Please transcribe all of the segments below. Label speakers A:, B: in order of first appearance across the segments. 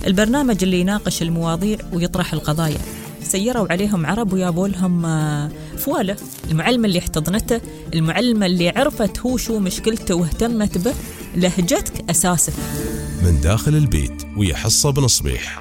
A: البرنامج اللي يناقش المواضيع ويطرح القضايا. سيروا عليهم عرب ويابوا لهم فوالة. المعلمة اللي احتضنته، المعلمة اللي عرفت هو شو مشكلته واهتمت به، لهجتك أساسك.
B: من داخل البيت ويا حصة بنصبيح.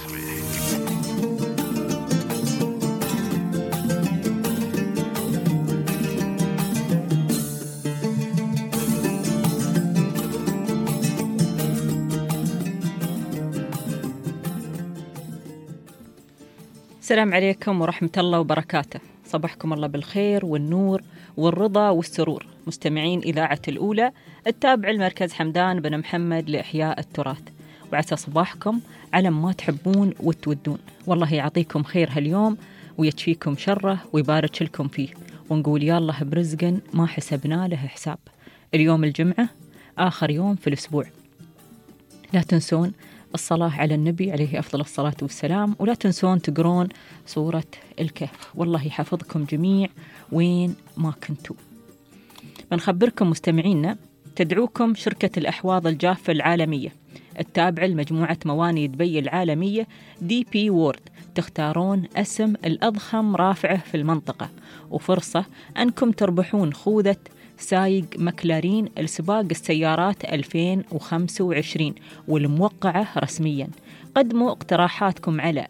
A: السلام عليكم ورحمة الله وبركاته. صباحكم الله بالخير والنور والرضا والسرور. مستمعين إذاعة الأولى التابع المركز حمدان بن محمد لإحياء التراث، وعسى صباحكم على ما تحبون وتودون. والله يعطيكم خير هاليوم ويتشفيكم شره ويبارك لكم فيه، ونقول يا الله برزق ما حسبنا له حساب. اليوم الجمعة آخر يوم في الأسبوع. لا تنسون الصلاة على النبي عليه أفضل الصلاة والسلام، ولا تنسون تقرون سورة الكهف. والله يحفظكم جميع وين ما كنتوا. بنخبركم مستمعينا، تدعوكم شركة الأحواض الجافة العالمية التابعة لمجموعة مواني دبي العالمية DP World، تختارون اسم الأضخم رافعة في المنطقة، وفرصة أنكم تربحون خوذة سايق مكلارين لسباق السيارات 2025 والموقعة رسميا. قدموا اقتراحاتكم على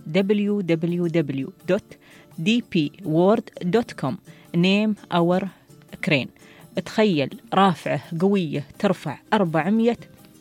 A: www.dpworld.com. Name our crane. تخيل رافعة قوية ترفع 400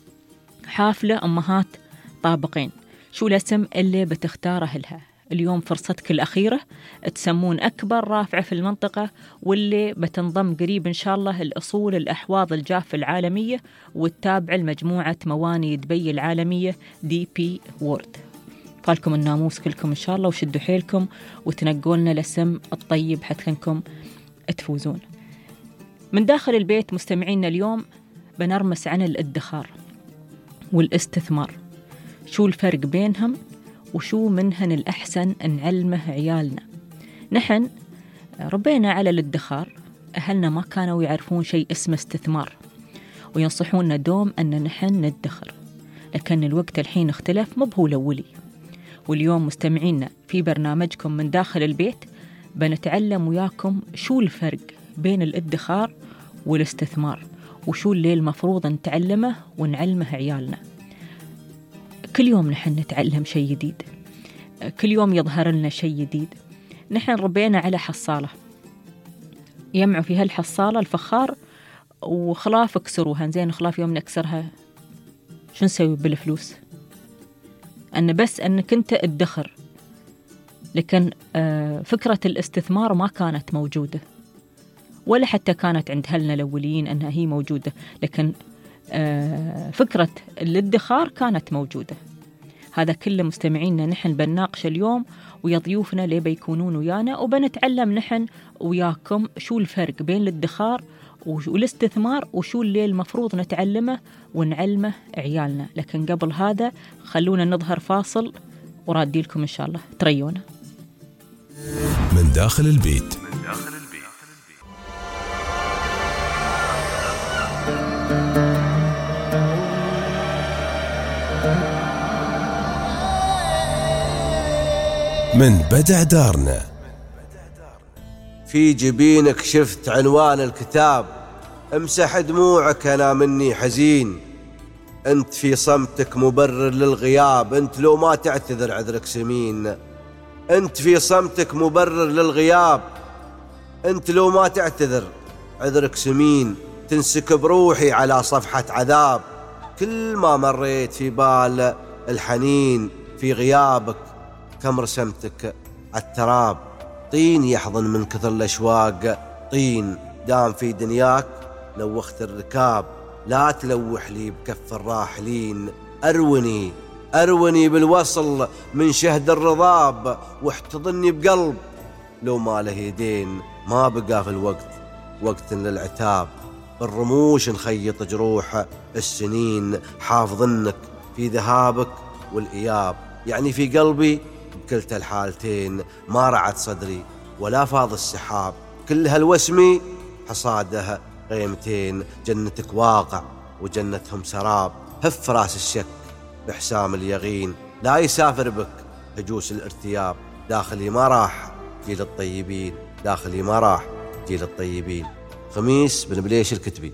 A: حافلة أمهات طابقين. شو الاسم اللي بتختاره لها؟ اليوم فرصتك الأخيرة تسمون أكبر رافعة في المنطقة، واللي بتنضم قريب إن شاء الله الأصول الأحواض الجافة العالمية والتابعة لمجموعة مواني دبي العالمية DP World. فالكم الناموس كلكم إن شاء الله، وشدوا حيلكم وتنقلنا الاسم الطيب حتى أنكم تفوزون. من داخل البيت مستمعينا اليوم بنرمس عن الادخار والاستثمار، شو الفرق بينهم وشو منهن الأحسن نعلمه عيالنا. نحن ربينا على الادخار، أهلنا ما كانوا يعرفون شيء اسمه استثمار، وينصحوننا دوم أن نحن ندخر. لكن الوقت الحين اختلف، مو بهو الأولي. واليوم مستمعينا في برنامجكم من داخل البيت بنتعلم وياكم شو الفرق بين الادخار والاستثمار، وشو اللي المفروض نتعلمه ونعلمه عيالنا. كل يوم نحن نتعلم شيء جديد، كل يوم يظهر لنا شيء جديد. نحن ربينا على حصالة، يمعوا في هالحصالة الفخار وخلاف اكسروها. زين خلاف يوم نكسرها شو نسوي بالفلوس؟ أن بس أنك أنت ادخر. لكن فكرة الاستثمار ما كانت موجودة، ولا حتى كانت عند أهلنا الأوليين أنها هي موجودة. لكن فكرة الادخار كانت موجودة. هذا كله مستمعينا نحن بنناقش اليوم، ويا ضيوفنا اللي بيكونون ويانا، وبنتعلم نحن وياكم شو الفرق بين الادخار والاستثمار، وشو اللي المفروض نتعلمه ونعلمه عيالنا. لكن قبل هذا خلونا نظهر فاصل ورادي لكم إن شاء الله. تريونا
B: من داخل البيت. من بدع دارنا.
C: في جبينك شفت عنوان الكتاب، امسح دموعك أنا مني حزين. أنت في صمتك مبرر للغياب، أنت لو ما تعتذر عذرك سمين. أنت في صمتك مبرر للغياب، أنت لو ما تعتذر عذرك سمين. تنسكب روحي على صفحة عذاب، كل ما مريت في بال الحنين. في غيابك كم رسمتك عالتراب، طين يحضن من كثر الأشواق. طين دام في دنياك لوخت الركاب، لا تلوح لي بكف الراحلين. أروني بالوصل من شهد الرضاب، واحتضني بقلب لو ما له يدين. ما بقى في الوقت وقت للعتاب، بالرموش نخيط جروح السنين. حافظنك في ذهابك والإياب، يعني في قلبي بكلتا الحالتين. ما رعت صدري ولا فاض السحاب، كل هالوسمي حصاده غيمتين. جنتك واقع وجنتهم سراب، هف راس الشك بحسام اليقين. لا يسافر بك هجوس الارتياب. داخلي ما راح جيل الطيبين، داخلي ما راح جيل الطيبين. خميس بن بليش الكتبي.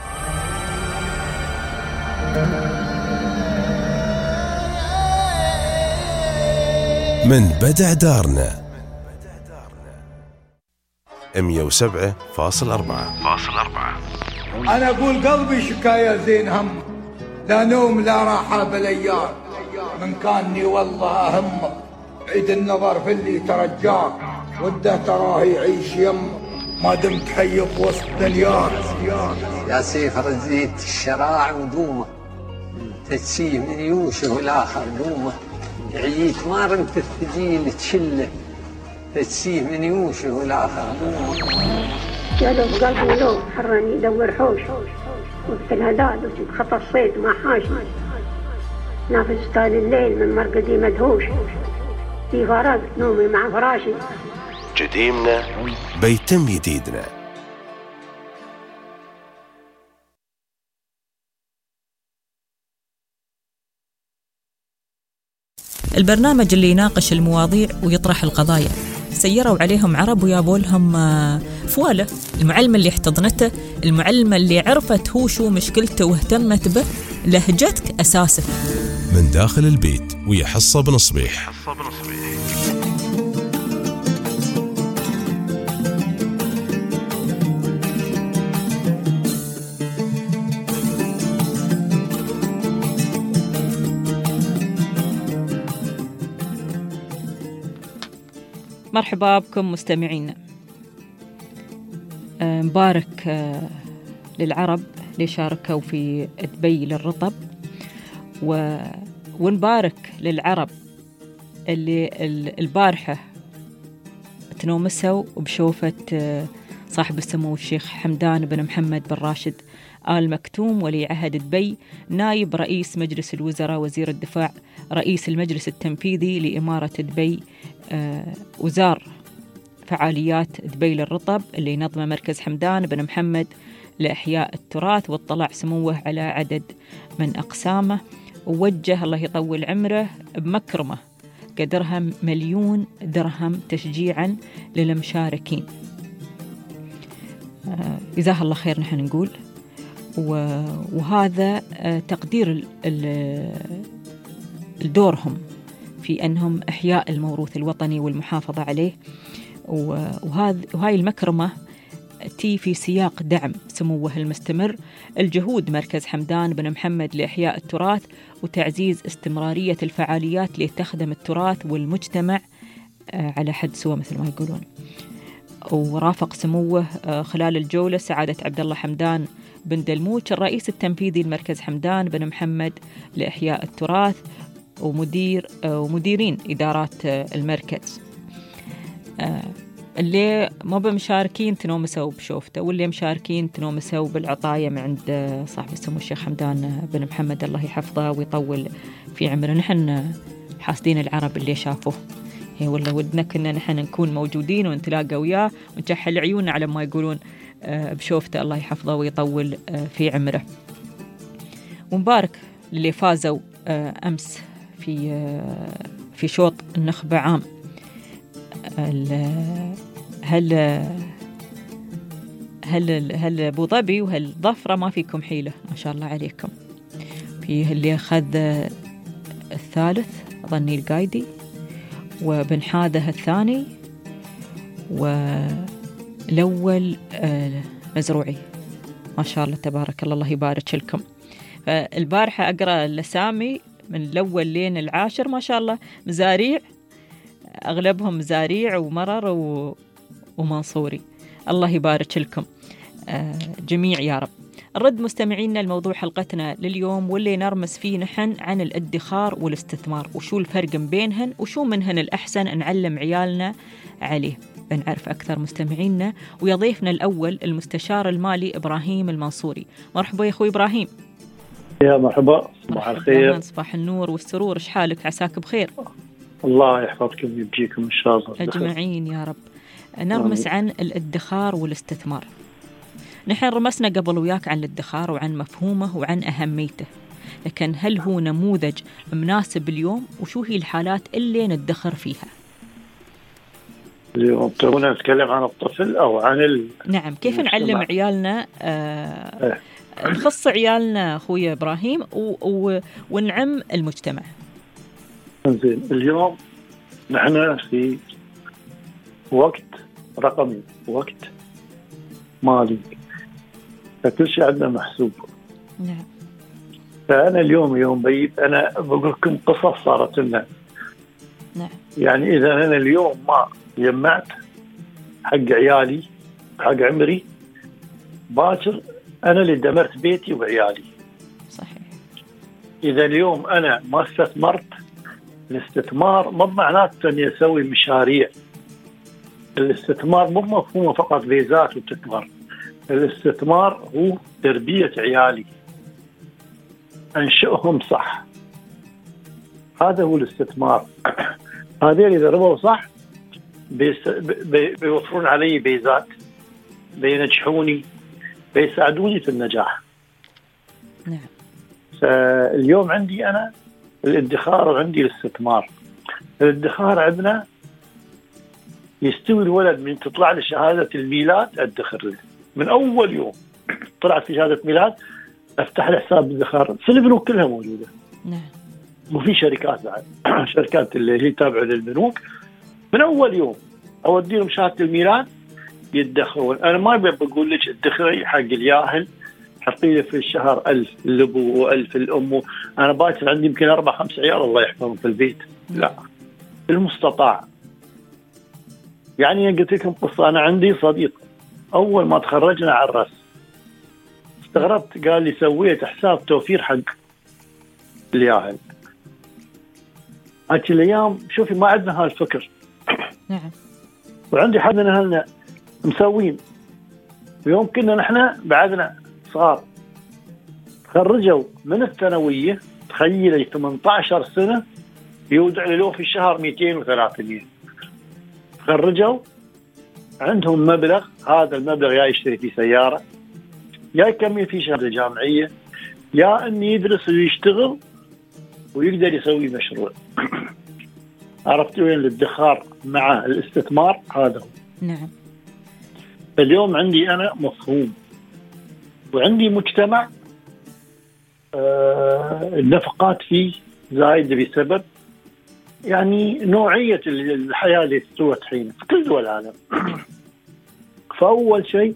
B: من بدع دارنا 107.4.
D: أنا أقول قلبي شكاية زين هم، لا نوم لا راحة بالايام. من كاني والله أهم عيد النظر في اللي ترجاك، وده تراه يعيش يم ما دمت حي بوسط دنياك.
E: يا سيف رزيت الشراع ودومه، تتسيه من يوشه والآخر دومه. عييت ما رمت الثقيل تشله، تتسيه من يوشه والآخر دومه.
F: جالوا بقلبي لو حرني يدور حوش، وقت الهداد وجد خطى الصيد ما حاش. نافس طال الليل من مرقدي مدهوش، في فراغ نومي مع فراشي.
B: جديمنا بيتم جديدنا.
A: البرنامج اللي يناقش المواضيع ويطرح القضايا. سيروا عليهم عرب ويابوا لهم فوالة. المعلمة اللي احتضنته، المعلمة اللي عرفت هو شو مشكلته واهتمت به، لهجتك أساسه.
B: من داخل البيت ويا حصة بن صبيح.
A: مرحبا بكم مستمعينا. مبارك للعرب اللي شاركوا في دبي للرطب، ونبارك للعرب اللي البارحة تنومسوا بشوفة صاحب السمو الشيخ حمدان بن محمد بن راشد آل مكتوم ولي عهد دبي، نائب رئيس مجلس الوزراء، وزير الدفاع، رئيس المجلس التنفيذي لإمارة دبي، وزار فعاليات دبي للرطب اللي ينظمه مركز حمدان بن محمد لإحياء التراث، واطلع سموه على عدد من أقسامه، ووجه الله يطول عمره بمكرمة قدرها 1,000,000 درهم تشجيعا للمشاركين. جزاه الله خير نحن نقول، وهذا تقدير دورهم في أنهم إحياء الموروث الوطني والمحافظة عليه. وهاي المكرمة تي في سياق دعم سموه المستمر الجهود مركز حمدان بن محمد لإحياء التراث وتعزيز استمرارية الفعاليات لتخدم التراث والمجتمع على حد سواء مثل ما يقولون. ورافق سموه خلال الجولة سعادة عبد الله حمدان بن دلموش الرئيس التنفيذي لمركز حمدان بن محمد لإحياء التراث، ومديرين إدارات المركز. اللي ما بمشاركين تنومسوا بشوفته، واللي مشاركين تنومسوا بالعطايا من عند صاحب السمو الشيخ حمدان بن محمد الله يحفظه ويطول في عمره. نحن حاسدين العرب اللي شافوه، هي والله ودنا كنا نحن نكون موجودين ونتلاقى وياه ونكحل عيوننا على ما يقولون بشوفته الله يحفظه ويطول في عمره. ومبارك للي فازوا أمس في شوط النخبة عام. هل أبو ظبي وهل ظفرة ما فيكم حيلة ما شاء الله عليكم. في اللي أخذ الثالث ظني القايدي، وبن حاده الثاني، والأول مزروعي. ما شاء الله تبارك الله، الله يبارك لكم. فالبارحة أقرأ الأسامي من الأول لين العاشر ما شاء الله مزاريع، أغلبهم مزاريع ومرر ومنصوري. الله يبارك لكم جميع يا رب. نرد مستمعينا الموضوع حلقتنا لليوم واللي نرمس فيه نحن عن الادخار والاستثمار، وشو الفرق بينهن وشو منهن الأحسن نعلم عيالنا عليه. بنعرف أكثر مستمعينا، ويضيفنا الأول المستشار المالي إبراهيم المنصوري. مرحبا يا أخوي إبراهيم.
G: يا مرحبا، صباح الخير.
A: صباح النور والسرور، إيش حالك؟ عساك بخير.
G: الله يحفظكم ويبجيكم إن شاء الله
A: أجمعين يا رب. نرمس عن الادخار والاستثمار. نحن رمسنا قبل وياك عن الادخار وعن مفهومه وعن أهميته، لكن هل هو نموذج مناسب اليوم؟ وشو هي الحالات اللي ندخر فيها؟
G: اليوم تبغى نتكلم عن الطفل أو عن
A: نعم، كيف نعلم عيالنا نخص عيالنا أخوي إبراهيم ونعم المجتمع.
G: زين، اليوم نحن في وقت رقمي، وقت مالي، فكل شيء عندنا محسوب.
A: نعم.
G: فأنا اليوم يوم بيت أنا بقول لكم قصص صارت لنا.
A: نعم.
G: يعني إذا أنا اليوم ما جمعت حق عيالي حق عمري باكر، أنا اللي دمرت بيتي وعيالي.
A: صحيح.
G: إذا اليوم أنا ما استثمرت، الاستثمار مو معناته أني أسوي مشاريع. الاستثمار مو مفهومه فقط فيزات وتكبر. الاستثمار هو تربية عيالي، أنشئهم صح. هذا هو الاستثمار. هذين إذا ربوا صح بيوفرون علي بيزات، بينجحوني، بيساعدوني في النجاح.
A: نعم.
G: فاليوم عندي أنا الادخار وعندي الاستثمار. الادخار عندنا يستوي الولد من تطلع له شهادة الميلاد أدخر له من أول يوم طلعت في شهادة ميلاد، أفتح له حساب الادخار في البنوك كلها موجودة.
A: نعم.
G: وفي شركات بعد شركات اللي هي تابعة للبنوك من أول يوم أودي لهم شهادة الميلاد يدخرون. أنا ما بقول لك ادخري حق الياهل، حطي له في الشهر 1000 الأبو و1000 الأم. أنا باكر عندي يمكن 4-5 عيال الله يحفظهم في البيت. لا، المستطاع. يعني قلت لكم قصة، أنا عندي صديق أول ما تخرجنا على الرأس استغربت، قال لي سويت حساب توفير حق الياهل. هاك الأيام شوفي ما عندنا هالفكر.
A: نعم.
G: وعندي حد من أهلنا مسوين، ويوم كنا نحن بعدنا صغار تخرجوا من الثانوية، تخيلي 18 سنة يودع له في الشهر 200 و300. تخرجوا عندهم مبلغ، هذا المبلغ يا يشتري فيه سيارة، يا يكمل فيه شهادة جامعية، يا أن يدرس ويشتغل ويقدر يسوي مشروع. عرفتوا وين الادخار مع الاستثمار؟ هذا هو.
A: نعم.
G: اليوم عندي أنا مفهوم وعندي مجتمع النفقات فيه زايدة بسبب يعني نوعية الحياة اللي استوت حين في كل دول العالم. فأول شيء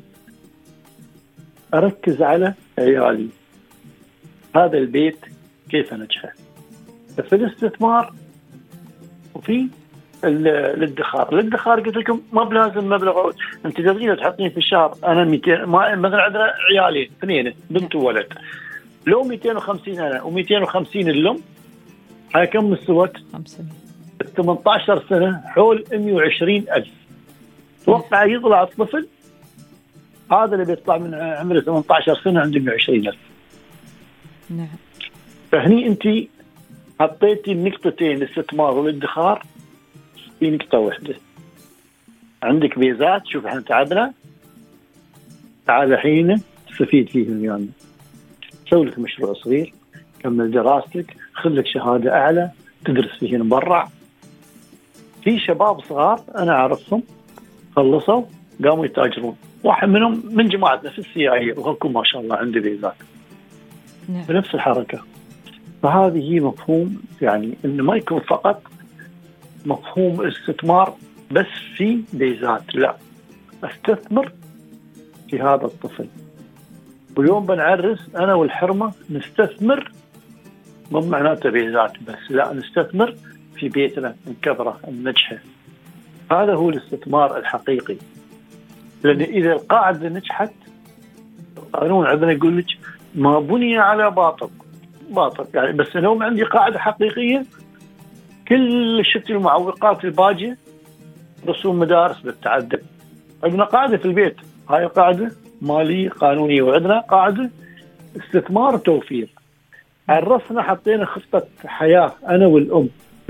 G: أركز على عيالي، هذا البيت كيف نجحه في الاستثمار وفي الادخار. الادخار قلت لكم ما بلازم مبلغ، انت تقدرين تحطين في الشهر انا 200 مثلا عندنا عيالين اثنين بنت وولد، لو 250 انا و250 الام، هاي كم مستوت؟ 18 سنه حول 120,000. توقع يطلع الطفل هذا اللي بيطلع من عمره 18 سنه عنده 120,000.
A: نعم.
G: فهني انت حطيتي النقطتين الاستثمار والادخار في نقطة واحدة. عندك بيزات، شوف احنا تعبنا، تعال حين تستفيد فيهم. يعني سوي لك مشروع صغير، كمل دراستك، خذ لك شهادة أعلى، تدرس فيهن برا. في شباب صغار أنا أعرفهم خلصوا قاموا يتاجرون، واحد منهم من جماعتنا في السياحية وهكم ما شاء الله عنده بيزات.
A: نعم.
G: بنفس الحركة. فهذه هي مفهوم، يعني إنه ما يكون فقط مفهوم استثمار بس في بيزات، لا، استثمر في هذا الطفل. واليوم بنعرس أنا والحرمة نستثمر، مو معناته بيزات بس، لا، نستثمر في بيتنا، نكبره، ننجحه. هذا هو الاستثمار الحقيقي. لأن إذا القاعدة نجحت، القانون عندنا يقول لك ما بني على باطل يعني. بس اليوم عندي قاعدة حقيقية، كل شتى المعوقات الباجية، رسوم مدارس بالتعدد، عندنا قاعدة في البيت، هاي قاعدة مالية قانونية، وعندنا قاعدة استثمار توفير. عرفنا حطينا خطة حياة أنا والأم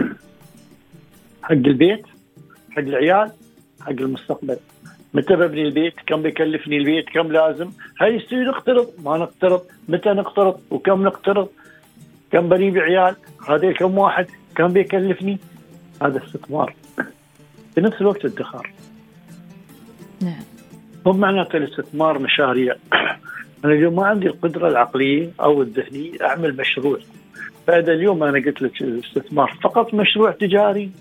G: حق البيت، حق العيال، حق المستقبل. متى ببني البيت؟ كم بيكلفني البيت؟ كم لازم؟ هاي يصير نقترض ما نقترض؟ متى نقترض وكم نقترض؟ كم بني بعيال، هذا كم واحد، كم بيكلفني. هذا استثمار في نفس الوقت ادخار.
A: نعم.
G: هم معناته الاستثمار مشاريع. أنا اليوم ما عندي القدرة العقلية أو الذهنية أعمل مشروع، فإذا اليوم أنا قلت لك الاستثمار فقط مشروع تجاري،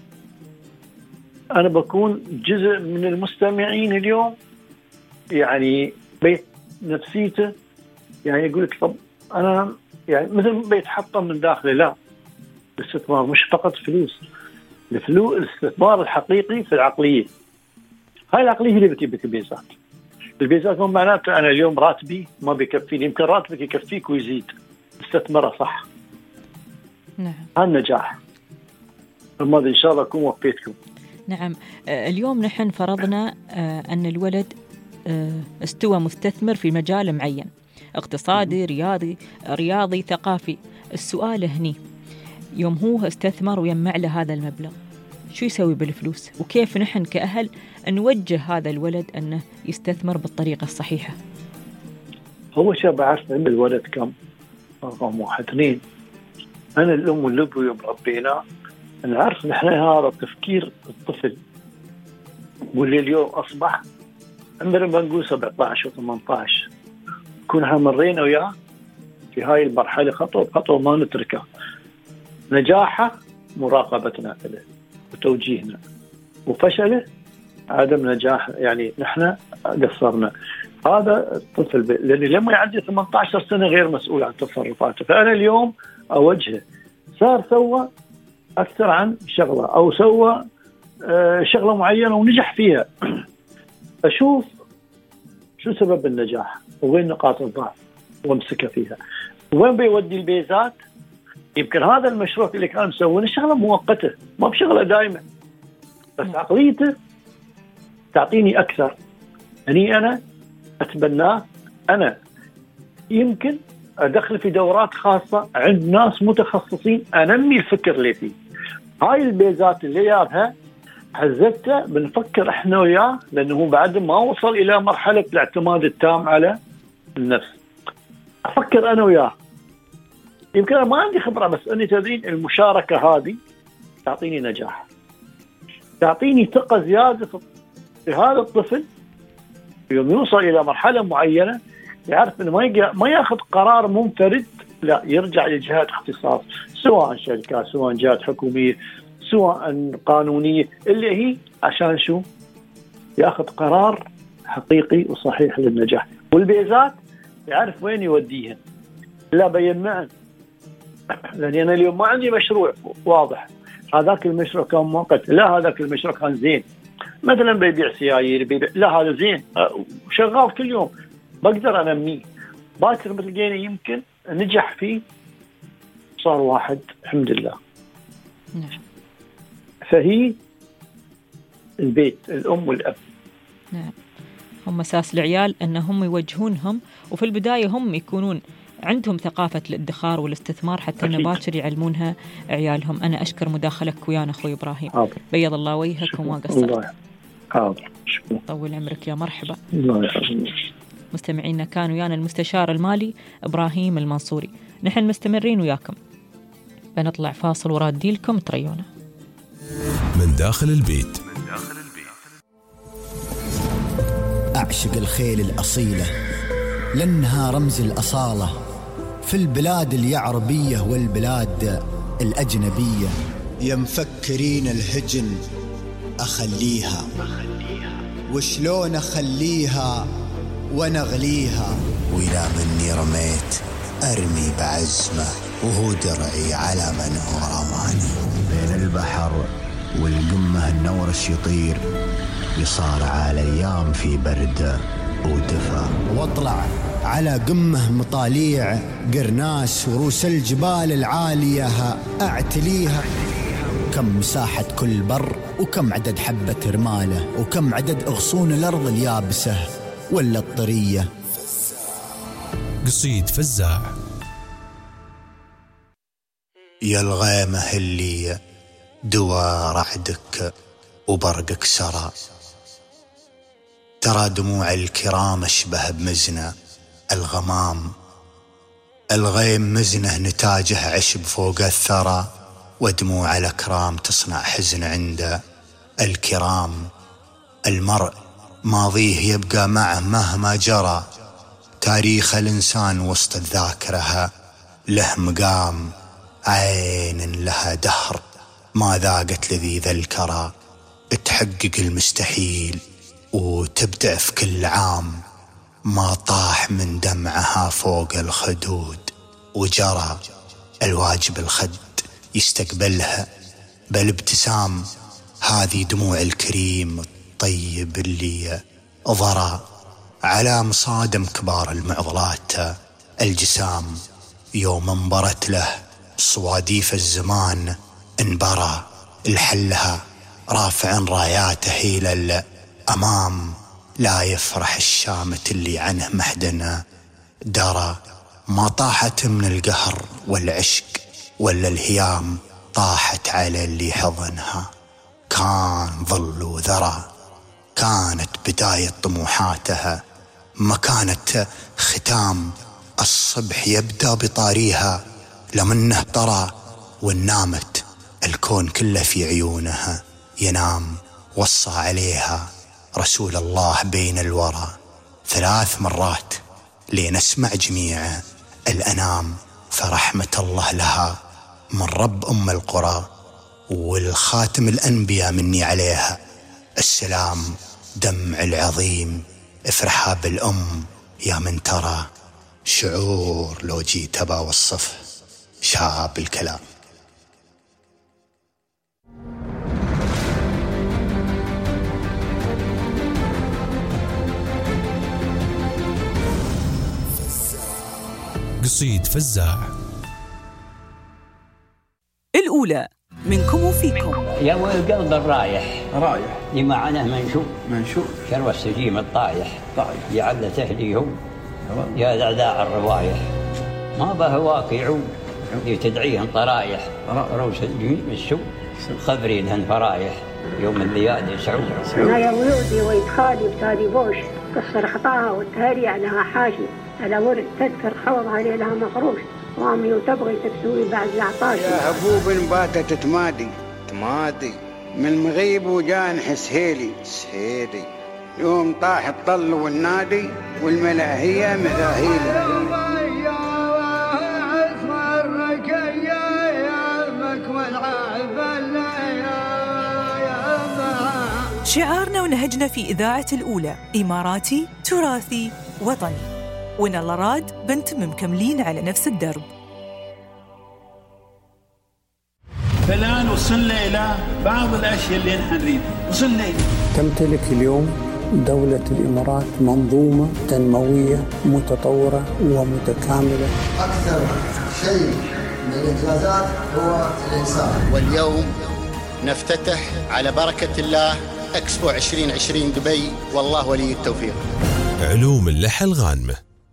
G: أنا بكون جزء من المستمعين اليوم يعني بيت نفسيته يعني يقول لك طب أنا يعني مثل بيتحطم من داخله. لا، الاستثمار مش فقط فلوس، الاستثمار الحقيقي في العقلية. هاي العقلية اللي بتجيب البيزات. البيزات مو معناته أنا اليوم راتبي ما بيكفيني، يمكن راتبك يكفيك ويزيد، استثمره صح.
A: نعم.
G: هالنجاح. فماذا إن شاء الله أكون وفيتكم.
A: نعم. اليوم نحن فرضنا أن الولد استوى مستثمر في مجال معين، اقتصادي، رياضي، ثقافي. السؤال هني، يوم هو استثمر ويجمع له هذا المبلغ، شو يسوي بالفلوس؟ وكيف نحن كأهل نوجه هذا الولد أنه يستثمر بالطريقة الصحيحة؟
G: هو شيء بعرف عند الولد كم رقم 1 2. أنا الأم والأب يوم ربينا نعرف نحن هذا تفكير الطفل، واللي اليوم أصبح عندنا بنقول 17 و18 كنا مرينا وياه في هاي المرحلة خطوة بخطوة ما نتركه. نجاحه مراقبتنا له وتوجيهنا، وفشله عدم نجاح يعني نحن قصرنا. هذا الطفل لأنه لما يعدي 18 سنة غير مسؤول عن تصرفاته. فأنا اليوم أوجهه، صار سوى أكثر عن شغلة أو سوى شغلة معينة ونجح فيها، أشوف شو سبب النجاح وين نقاط الضعف وامسكه فيها وين بيودي البيزات. يمكن هذا المشروع اللي كان مسوينه شغلة مؤقتة ما بشغلة دائمة، بس عقليته تعطيني أكثر. يعني أنا أتبناه، أنا يمكن أدخل في دورات خاصة عند ناس متخصصين أنمي الفكر اللي فيه. هاي البيزات اللي جابها حزبته بنفكر إحنا وياه، لأنه بعد ما وصل إلى مرحلة الاعتماد التام على النفس. أفكر أنا وياه، يمكن أنا ما عندي خبرة بس أني تدرين المشاركة هذه تعطيني نجاح، تعطيني ثقة زيادة في هذا الطفل. يوم يوصل إلى مرحلة معينة يعرف أنه ما يأخذ قرار منفرد، لا يرجع لجهات اختصاص، سواء شركات سواء جهات حكومية سواء قانونية، اللي هي عشان شو يأخذ قرار حقيقي وصحيح للنجاح. والبيزات يعرف وين يوديها، لا بيمنعن. لأن أنا اليوم ما عندي مشروع واضح، هذاك المشروع كان مؤقت، لا هذاك المشروع كان زين، مثلا بيبيع سيايير لا هذا زين وشغال كل يوم بقدر أنميه. باكر بتلقيني يمكن نجح فيه صار واحد الحمد لله.
A: نعم.
G: فهي البيت الأم والأب.
A: نعم. هم أساس العيال أنهم يوجهونهم، وفي البداية هم يكونون عندهم ثقافة الادخار والاستثمار حتى أن باكر يعلمونها عيالهم. أنا أشكر مداخلك ويانا أخوي إبراهيم. بيض الله وجهك وما قصرت. طول عمرك يا مرحبا. مستمعينا كان ويانا المستشار المالي إبراهيم المنصوري. نحن مستمرين وياكم، بنطلع فاصل ورادي لكم تريونا
B: من داخل البيت.
H: أعشق الخيل الأصيلة لأنها رمز الأصالة في البلاد اليعربية والبلاد الأجنبية. يا مفكرين الهجن أخليها، وشلون أخليها ونغليها، وإذا مني رميت أرمي بعزمة وهو درعي على من هو رماني. بين البحر والقمة النورش يطير، يصارع الأيام في برد ودفا، واطلع على قمة مطاليع قرناس ورؤوس الجبال العالية أعتليها. كم مساحة كل بر، وكم عدد حبة رمالة، وكم عدد أغصون الأرض اليابسة ولا الطرية.
B: قصيد فزاع.
H: يا الغيمة اللي دوار رعدك وبرقك سرى، ترى دموع الكرام أشبه بمزنة الغمام، الغيم مزنه نتاجه عشب فوق الثرى، ودموع الأكرام تصنع حزن عند الكرام. المرء ماضيه يبقى معه مهما جرى، تاريخ الإنسان وسط الذاكرة له مقام. عين لها دهر ما ذاقت لذيذ الكرى، تحقق المستحيل وتبدع في كل عام. ما طاح من دمعها فوق الخدود وجرى، الواجب الخد يستقبلها بالابتسام. هذه دموع الكريم الطيب اللي ضرى على مصادم كبار المعضلات الجسام. يوم انبرت له صواديف الزمان انبرى، الحلها رافع راياته إلى الأمام. لا يفرح الشامت اللي عنه محدنا درى، ما طاحت من القهر والعشق ولا الهيام، طاحت على اللي حضنها كان ظل وذرى. كانت بداية طموحاتها ما كانت ختام، الصبح يبدأ بطاريها لمنه طرى، ونامت الكون كله في عيونها ينام. وصى عليها رسول الله بين الورى 3 مرات لنسمع جميع الأنام. فرحمة الله لها من رب أم القرى، والخاتم الأنبياء مني عليها السلام. دمع العظيم افرحها بالأم يا من ترى، شعور لو جيت بوصفه شاب الكلام.
B: قصيد فزاع.
I: الأولى منكم وفيكم.
J: يا والقلب الرايح لمعنه منشوف شروى السجيم الطايح يعلى تهليهم يا ذعذاع الروايح. ما به واقع لتدعيهم طرايح، روس الجميل السوء خبري لهن فرايح. يوم الليالي سعود
F: أنا يا ولودي ويدخالي بتالي بوش، قصر خطاها والتهري عليها حاشي، على ورد تذكر خوض علي لها مخروش، وامي وتبغي تكسوي بعد العطاش.
K: يا هبوب باتت تمادي من مغيب وجان حسهيلي سهيلي، يوم طاح الطل والنادي والملاهية مذاهيلي.
I: شعارنا ونهجنا في إذاعة الأولى إماراتي تراثي وطني، ونال راد بنت مكملين على نفس الدرب.
L: فالآن وصلنا إلى بعض الأشياء اللي نحن نريد. وصلنا إلى
M: تمتلك اليوم دولة الإمارات منظومة تنموية متطورة ومتكاملة.
N: أكثر شيء من الإنجازات هو الإنسان.
O: واليوم نفتتح على بركة الله إكسبو 2020 دبي، والله ولي التوفيق.
B: علوم اللحى الغانمة.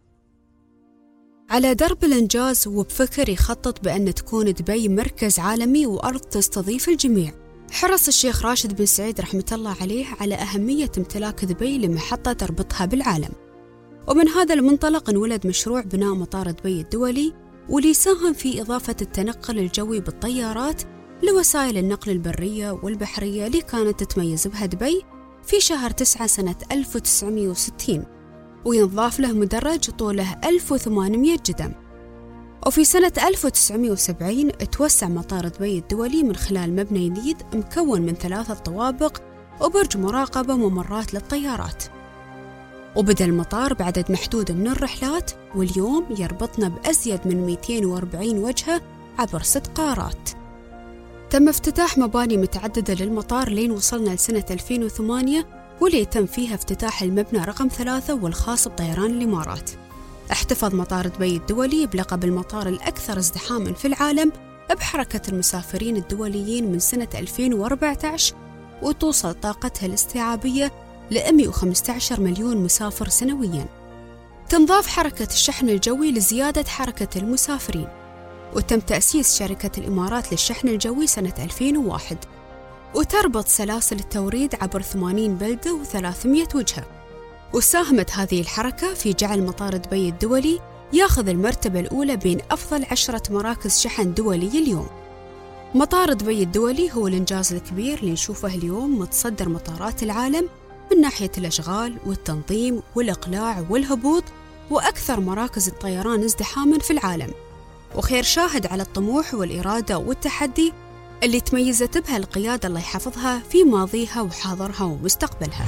P: على درب الإنجاز وبفكر يخطط بأن تكون دبي مركز عالمي وأرض تستضيف الجميع، حرص الشيخ راشد بن سعيد رحمة الله عليه على أهمية امتلاك دبي لمحطة تربطها بالعالم. ومن هذا المنطلق انولد مشروع بناء مطار دبي الدولي، واللي ساهم في إضافة التنقل الجوي بالطيارات لوسائل النقل البرية والبحرية اللي كانت تتميز بها دبي في شهر 9 سنة 1960، وينضاف له مدرج طوله 1800 جدم. وفي سنة 1970 توسع مطار دبي الدولي من خلال مبنى جديد مكون من 3 طوابق وبرج مراقبة وممرات للطيارات. وبدأ المطار بعدد محدود من الرحلات، واليوم يربطنا بأزيد من 240 وجهة عبر 6 قارات. تم افتتاح مباني متعددة للمطار لين وصلنا لسنة 2008، واللي تم فيها افتتاح المبنى رقم 3 والخاص بطيران الإمارات. احتفظ مطار دبي الدولي بلقب المطار الأكثر ازدحاما في العالم بحركة المسافرين الدوليين من سنة 2014، وتوصل طاقتها الاستيعابية ل 115 مليون مسافر سنويا. تنضاف حركة الشحن الجوي لزيادة حركة المسافرين، وتم تأسيس شركة الإمارات للشحن الجوي سنة 2001، وتربط سلاسل التوريد عبر 80 بلدة و300 وجهة. وساهمت هذه الحركة في جعل مطار دبي الدولي ياخذ المرتبة الأولى بين أفضل 10 مراكز شحن دولية اليوم. مطار دبي الدولي هو الإنجاز الكبير اللي نشوفه اليوم متصدر مطارات العالم من ناحية الأشغال والتنظيم والإقلاع والهبوط، وأكثر مراكز الطيران ازدحاماً في العالم، وخير شاهد على الطموح والإرادة والتحدي اللي تميزت بها القيادة الله يحفظها في ماضيها وحاضرها ومستقبلها.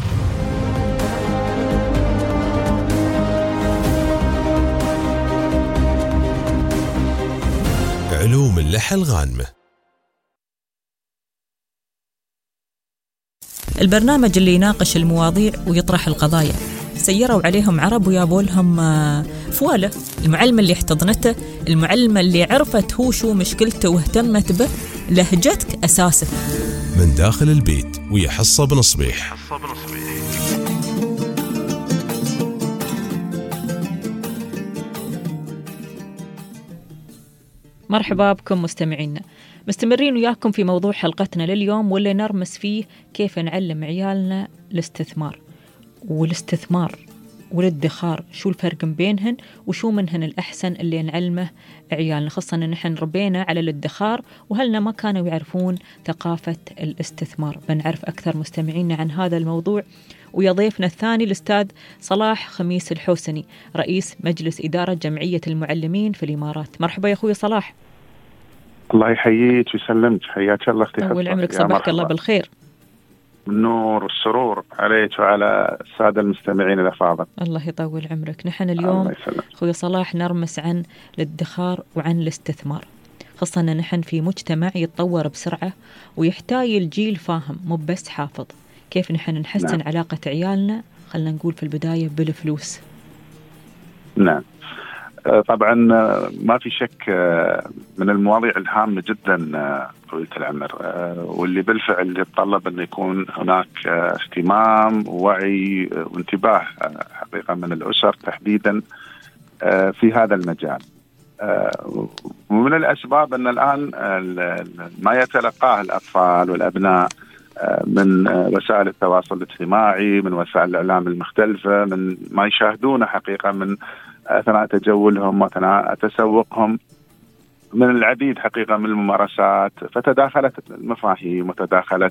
B: علوم اللحى الغانمة.
A: البرنامج اللي يناقش المواضيع ويطرح القضايا، سيروا عليهم عرب ويابوا لهم فوالة. المعلمة اللي احتضنته، المعلمة اللي عرفت هو شو مشكلته واهتمت به، لهجتك أساسك.
B: من داخل البيت ويا حصة بنصبيح.
A: مرحبا بكم مستمعينا، مستمرين وياكم في موضوع حلقتنا لليوم، واللي نرمس فيه كيف نعلم عيالنا الاستثمار والادخار، شو الفرق بينهن وشو منهن الأحسن اللي نعلمه عيالنا، خاصة أن نحن ربينا على الادخار وهلنا ما كانوا يعرفون ثقافة الاستثمار. بنعرف أكثر مستمعينا عن هذا الموضوع، ويا ضيفنا الثاني الأستاذ صلاح خميس الحوسني، رئيس مجلس إدارة جمعية المعلمين في الإمارات. مرحبا يا أخوي صلاح.
Q: الله يحييك ويسلمك، حياك الله اختي.
A: أول عمرك، صباحك الله بالخير.
Q: النور والسرور عليك وعلى السادة المستمعين الأفاضل.
A: الله يطول عمرك. نحن اليوم أخوي صلاح نرمس عن الادخار وعن الاستثمار، خاصة أن نحن في مجتمع يتطور بسرعة ويحتاج الجيل فاهم مو بس حافظ. كيف نحن نحسن علاقة عيالنا، خلنا نقول في البداية بالفلوس؟
Q: نعم طبعا ما في شك من المواضيع الهامة جدا طويلة العمر، واللي بالفعل يتطلب أن يكون هناك اهتمام ووعي وانتباه حقيقة من الأسر تحديدا في هذا المجال. ومن الأسباب أن الآن ما يتلقاه الأطفال والأبناء من وسائل التواصل الاجتماعي، من وسائل الإعلام المختلفة، من ما يشاهدونه حقيقة من أثناء تجولهم وأثناء تسوقهم، من العديد حقيقة من الممارسات، فتداخلت المفاهيم وتداخلت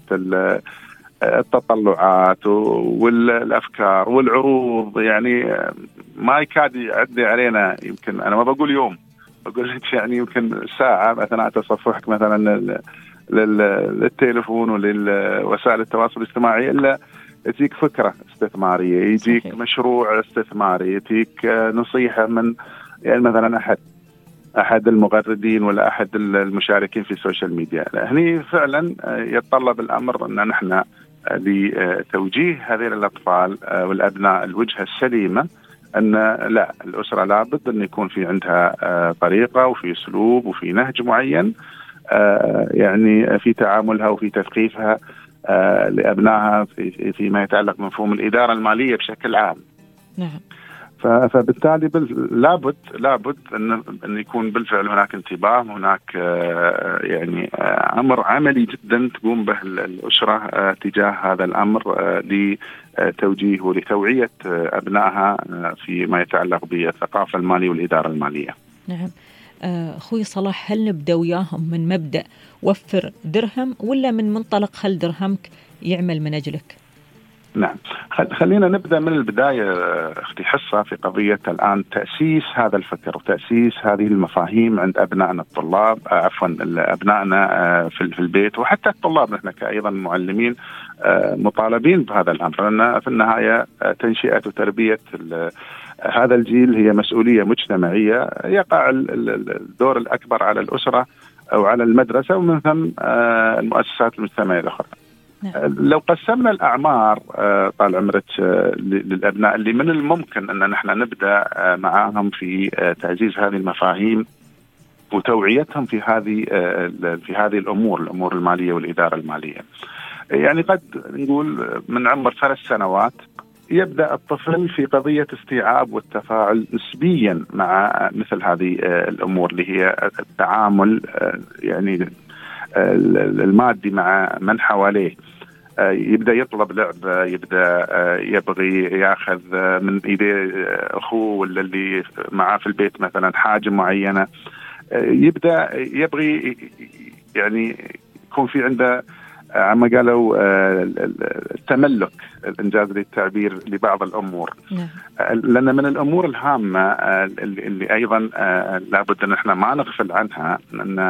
Q: التطلعات والأفكار والعروض. يعني ما يكاد يعدي علينا، يمكن أنا ما بقول يوم، بقول لك يعني يمكن ساعة أثناء تصفحك مثلا للتليفون وللوسائل التواصل الاجتماعي إلا يجيك فكرة استثمارية، يجيك صحيح. مشروع استثماري، يجيك نصيحة من يعني مثلا أحد المغردين ولا أحد المشاركين في السوشيال ميديا. هني فعلا يتطلب الأمر أن نحن لتوجيه هذين الأطفال والأبناء الوجهة السليمة، أن لا، الأسرة لابد أن يكون في عندها طريقة وفي أسلوب وفي نهج معين يعني في تعاملها وفي تثقيفها لأبنائها فيما يتعلق بمفهوم الإدارة المالية بشكل عام.
A: نعم.
Q: فبالتالي لابد أن يكون بالفعل هناك انتباه، هناك يعني أمر عملي جدا تقوم به الأسرة تجاه هذا الأمر لتوجيه ولتوعية أبنائها فيما يتعلق بالثقافة المالية والإدارة المالية.
A: نعم. أخوي صلاح، هل نبدأ وياهم من مبدأ وفر درهم ولا من منطلق خل درهمك يعمل من أجلك؟
Q: نعم، خلينا نبدأ من البداية أختي حصة في قضية الآن تأسيس هذا الفكر وتأسيس هذه المفاهيم عند أبنائنا الطلاب، أبنائنا في البيت، وحتى الطلاب نحن كأيضا معلمين مطالبين بهذا الأمر، لأن في النهاية تنشئة وتربية هذا الجيل هي مسؤولية مجتمعية، يقع الدور الأكبر على الأسرة أو على المدرسة ومن ثم المؤسسات المجتمعية الأخرى. لو قسمنا الأعمار طال عمرك للأبناء اللي من الممكن أن نحن نبدأ معهم في تعزيز هذه المفاهيم وتوعيتهم في هذه الأمور المالية والإدارة المالية، يعني قد نقول من عمر 3 سنوات يبدأ الطفل في قضية استيعاب والتفاعل نسبيا مع مثل هذه الأمور اللي هي التعامل يعني المادي مع من حواليه. يبدأ يطلب لعبة، يبدأ يبغي ياخذ من ايديه اخوه ولا اللي معاه في البيت مثلا حاجة معينة، يبدأ يبغي يعني يكون في عنده عما قالوا التملك، الإنجاز للتعبير لبعض الأمور. لأن من الأمور الهامة اللي أيضا لابد أن احنا ما نغفل عنها، أن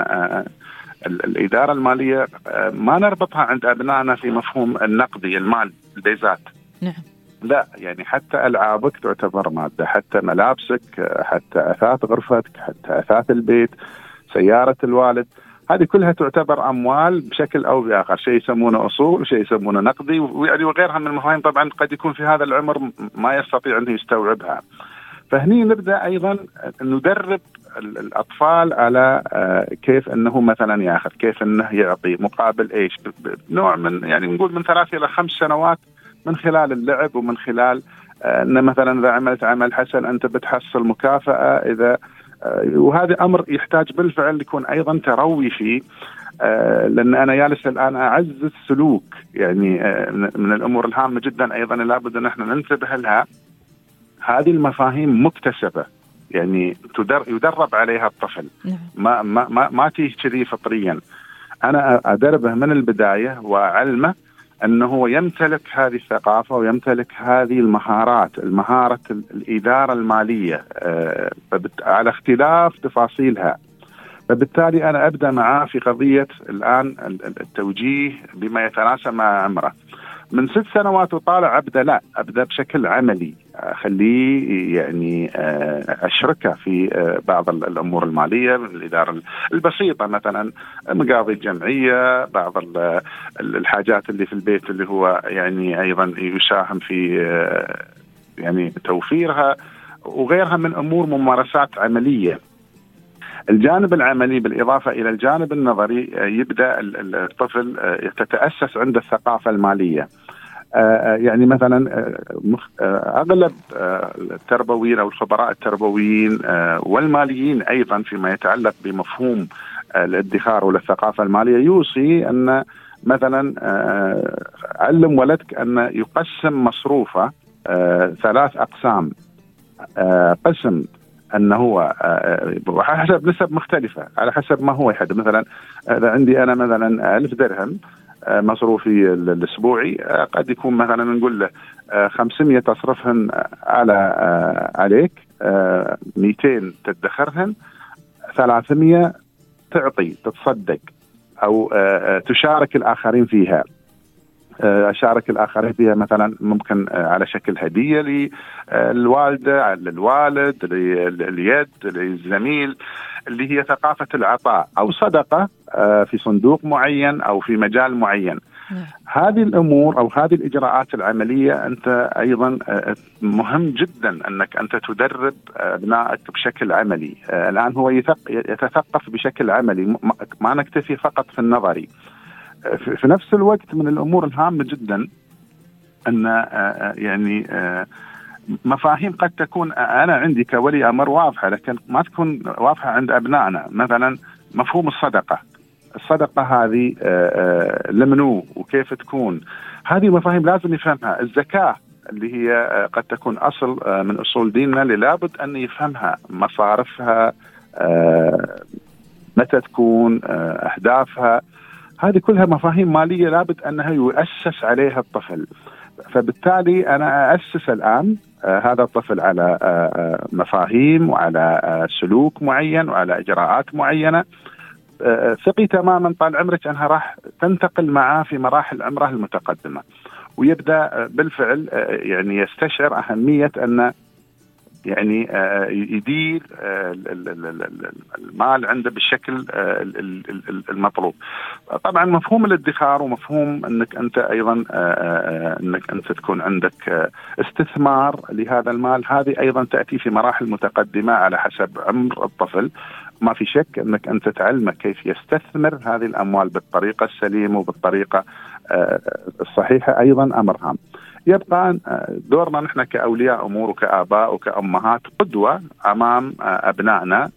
Q: الإدارة المالية ما نربطها عند أبنائنا في مفهوم النقدي، المال، البيزات. لا، يعني حتى ألعابك تعتبر مادة، حتى ملابسك، حتى أثاث غرفتك، حتى أثاث البيت، سيارة الوالد، هذه كلها تعتبر أموال بشكل أو بآخر، شيء يسمونه أصول، شيء يسمونه نقدي، ويعني وغيرها من المفاهيم طبعا قد يكون في هذا العمر ما يستطيع أنه يستوعبها. فهني نبدأ أيضا ندرب الأطفال على كيف أنه مثلا يأخذ، كيف أنه يعطي مقابل إيش، نوع من يعني نقول من 3 إلى 5 سنوات، من خلال اللعب ومن خلال أن مثلا إذا عملت عمل حسن أنت بتحصل مكافأة، إذا وهذا أمر يحتاج بالفعل يكون أيضا تروي فيه، لأن أنا جالس الآن أعزز السلوك، يعني من الأمور الهامة جدا أيضا لابد أن احنا ننتبه لها. هذه المفاهيم مكتسبة، يعني يدرب عليها الطفل، ما تيه كذي فطريا. أنا أدربه من البداية وأعلمه أنه يمتلك هذه الثقافة ويمتلك هذه المهارة الإدارة المالية على اختلاف تفاصيلها. فبالتالي أنا أبدأ معاه في قضية الآن التوجيه بما يتناسب مع عمره. من 6 سنوات وطالع أبدأ بشكل عملي، أخليه يعني أشركه في بعض الأمور المالية، الإدارة البسيطة، مثلا مقاضي الجمعية، بعض الحاجات اللي في البيت اللي هو يعني أيضا يساهم في يعني توفيرها، وغيرها من أمور ممارسات عملية. الجانب العملي بالإضافة إلى الجانب النظري يبدأ الطفل تتأسس عنده الثقافة المالية. يعني مثلا أغلب التربويين أو الخبراء التربويين والماليين أيضا فيما يتعلق بمفهوم الادخار والثقافة المالية يوصي أن مثلا علم ولدك أن يقسم مصروفه 3 أقسام. قسم أنه هو حسب نسب مختلفة على حسب ما هو يحدد. مثلا إذا عندي أنا مثلا 1000 درهم مصروفي الأسبوعي، قد يكون مثلا نقول له 500 تصرفهن عليك، 200 تدخرهن، 300 تعطي تتصدق أو تشارك الآخرين فيها. أشارك الآخرين فيها مثلا ممكن على شكل هدية للوالدة، للوالد، لليد، للزميل، اللي هي ثقافة العطاء، أو صدقة في صندوق معين أو في مجال معين. هذه الأمور أو هذه الإجراءات العملية أنت أيضا مهم جدا أنك أنت تدرب أبنائك بشكل عملي. الآن هو يتثقف بشكل عملي، ما نكتفي فقط في النظري. في نفس الوقت من الأمور الهامة جدا أن يعني مفاهيم قد تكون أنا عندي كولي أمر واضحة لكن ما تكون واضحة عند أبنائنا. مثلا مفهوم الصدقة هذه لمنو وكيف تكون، هذه مفاهيم لازم يفهمها. الزكاة اللي هي قد تكون أصل من أصول ديننا اللي لابد أن يفهمها، مصارفها، متى تكون، أهدافها، هذه كلها مفاهيم مالية لابد أنها يؤسس عليها الطفل. فبالتالي أنا أسس الآن هذا الطفل على مفاهيم وعلى سلوك معين وعلى إجراءات معينة. ثقي تماما طال عمرك أنها راح تنتقل معاه في مراحل عمره المتقدمة، ويبدأ بالفعل يعني يستشعر أهمية أن يعني يدير المال عنده بالشكل المطلوب. طبعا مفهوم الادخار ومفهوم انك انت ايضا انك انت تكون عندك استثمار لهذا المال، هذه ايضا تأتي في مراحل متقدمة على حسب عمر الطفل. ما في شك انك انت تعلمه كيف يستثمر هذه الاموال بالطريقة السليمة وبالطريقة الصحيحة، ايضا امر هام. يبقى دورنا نحن كأولياء أمور وكآباء وكأمهات قدوة أمام أبنائنا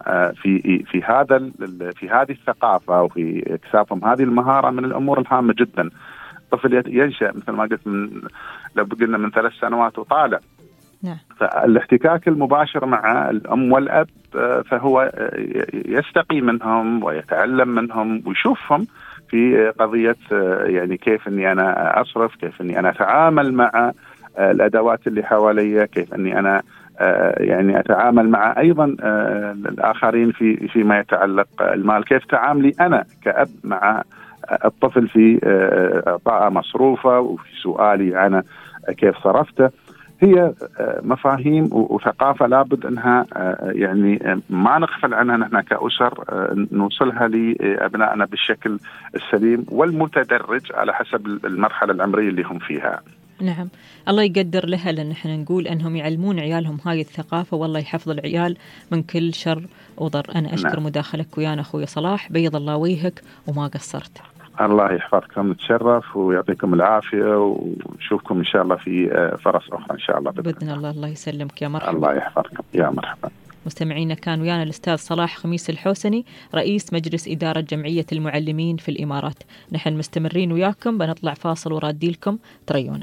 Q: في هذه الثقافة وفي اكتسابهم هذه المهارة. من الأمور الهامة جدا الطفل ينشأ مثل ما قلت لو قلنا من 3 سنوات وطالع.
A: نعم.
Q: فالاحتكاك المباشر مع الأم والأب فهو يستقي منهم ويتعلم منهم ويشوفهم في قضية يعني كيف أني أنا أصرف، كيف أني أنا أتعامل مع الأدوات اللي حواليا، كيف أني أنا يعني أتعامل مع أيضا الآخرين فيما يتعلق المال، كيف تعاملي أنا كأب مع الطفل في إعطاء مصروفه وفي سؤالي أنا كيف صرفته. هي مفاهيم وثقافة لابد أنها يعني ما نغفل عنها نحن كأسر، نوصلها لأبنائنا بالشكل السليم والمتدرج على حسب المرحلة العمرية اللي هم فيها.
A: نعم، الله يقدر لها، لأن احنا نقول أنهم يعلمون عيالهم هاي الثقافة، والله يحفظ العيال من كل شر وضر. أنا أشكر
Q: نعم.
A: مداخلك ويانا أخوي صلاح، بيض الله وجهك وما قصرت.
Q: الله يحفظكم، نتشرف ويعطيكم العافية، ونشوفكم إن شاء الله في فرص أخرى إن شاء الله
A: بإذن الله. الله يسلمك، يا مرحبا.
Q: الله يحفظكم، يا مرحبا.
A: مستمعينا، كان ويانا الأستاذ صلاح خميس الحوسني، رئيس مجلس إدارة جمعية المعلمين في الإمارات. نحن مستمرين وياكم، بنطلع فاصل ورادي لكم، تريونا.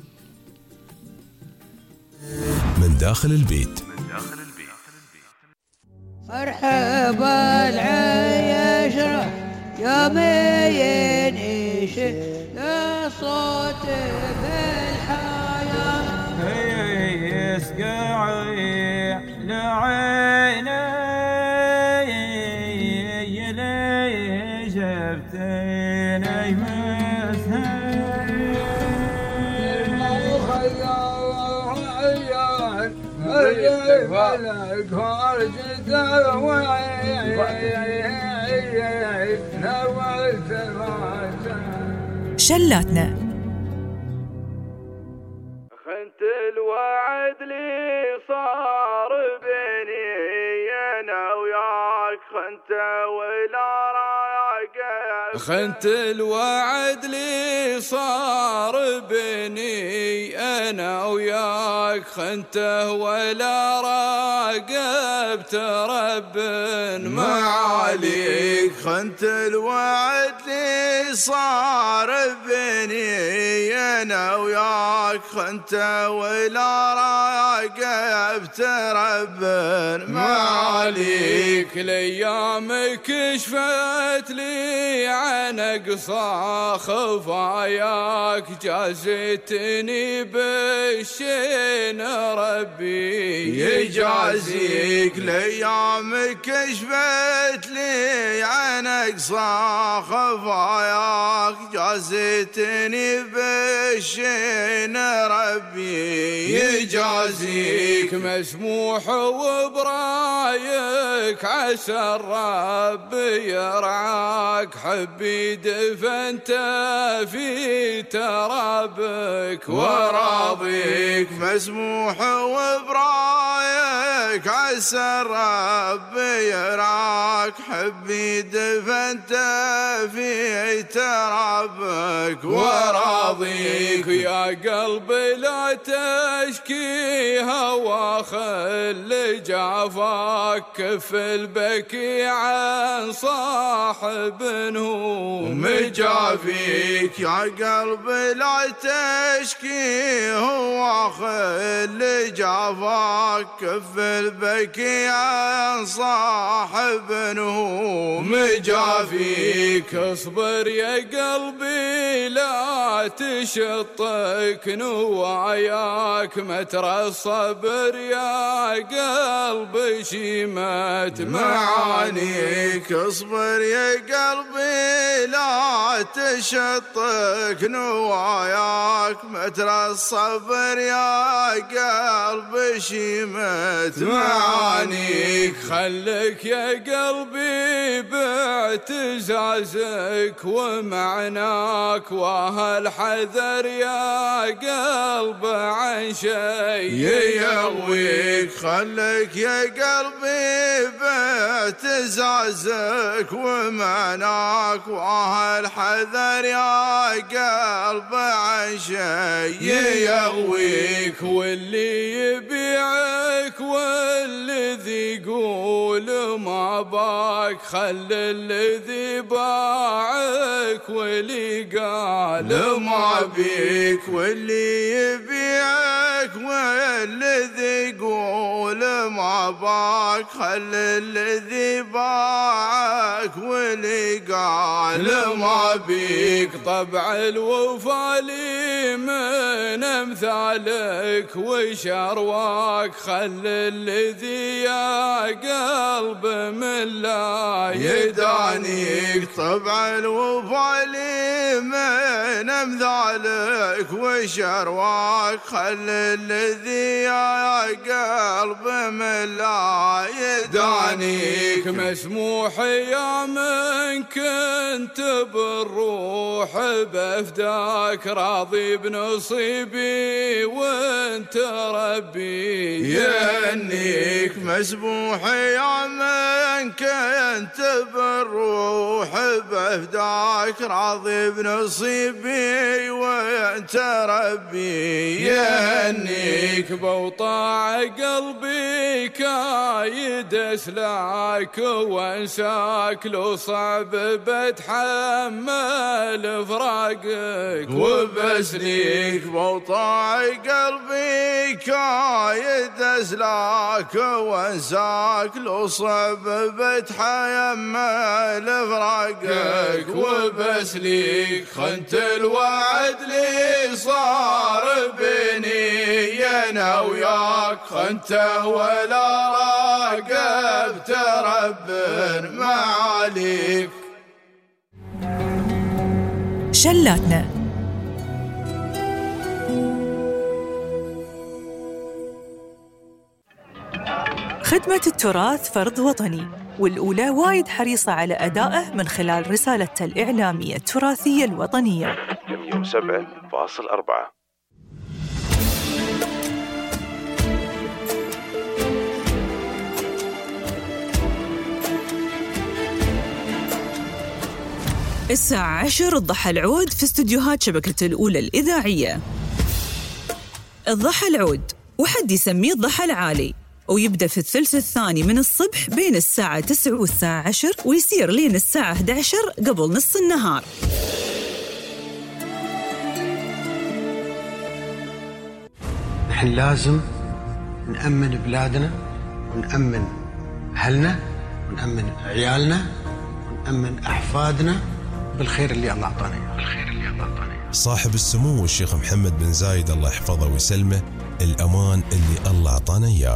B: من داخل البيت.
R: مرحبا العيش يومين صوت بالحياة
S: يسقعي لعيني يلي جبتيني
I: شلاتنا.
S: خنت الوعد لي صار بيني انا وياك، خنت ولا رايق، خنت الوعد لي صار بيني انا وياك، خنته ولا راقبت رب معاليك، خنت الوعد لي صار بيني انا وياك، خنته ولا راقبت رب معاليك، الايام كشفت لي عن اقصى خفاياك، جازتني بالشين ربي يجازيك، الايام كشفت لي عن اقصى خفاياك، جازتني بالشين ربي يجازيك، مسموح وبرايك عسى الرب يرعاك، حبي دفنت في ترابك وراضيك، مسموح وبرايك عسى الرب يرعاك، حبي دفنت في ترابك وراضيك، يا قلبي لا تشكي هوى خل جافاك، كف البكي عن صاحب نوم جافيك، يا قلبي لا تشكي هوى خل جافاك، كف البكي عن صاحب نوم جافيك، اصبر يا قلبي لا تشطك نواياك، متر الصبر يا قلبي شيمت معانيك، اصبر يا قلبي لا تشطك نواياك، متر الصبر يا قلبي شيمت معانيك، خلك يا قلبي باعتزازك ومعناك، وهالحذر يا قلب عن شيء يغويك، خلك يا قلبي باعتزازك ومعناك، وهالحذر يا قلب عن شيء يغويك، واللي يبيعك والذي يقول ما باك خل الذي باعك واللي قال ما بيك واللي يبيعك والذي يقول ما باك خل الذي باعك واللي قال ما بيك. طبع الوفا لي من امثالك وشرواك خل الذي يا قلب من لا يدانيك. طبع الوفا لي من امثالك وشرواك خل الذي يا قلب من لا يدانيك. مسموح يا من كنت بالروح بفداك راضي بنصيبي وانت ربي يهنيك. مسموح يا من كنت بالروح بفداك راضي بنصيبي وانت ربي يهنيك. بوطاع قلبي كايد اسلاك وانساك لو صعب بتحمل فراقك وبسليك. بوطاع قلبي كايد اسلاك وانساك لو صعب بتحمل فراقك وبسليك. خنت الوعد لي صار بيني انا وياك خنته ولا راقبت رب معاليك.
I: شلاتنا خدمة التراث فرض وطني، والأولى وايد حريصة على أدائه من خلال رسالتها الإعلامية التراثية الوطنية
B: 107.4.
I: الساعة 10 الضحى العود في استديوهات شبكة الأولى الإذاعية. الضحى العود وحد يسميه الضحى العالي، ويبدأ في الثلث الثاني من الصبح بين الساعة 9 والساعة 10 ويصير لين الساعة 11 قبل نص النهار.
T: نحن لازم نأمن بلادنا ونأمن أهلنا ونأمن عيالنا ونأمن أحفادنا بالخير اللي الله أعطانا إياه.
B: صاحب السمو الشيخ محمد بن زايد الله يحفظه ويسلمه، الأمان اللي الله أعطانا إياه.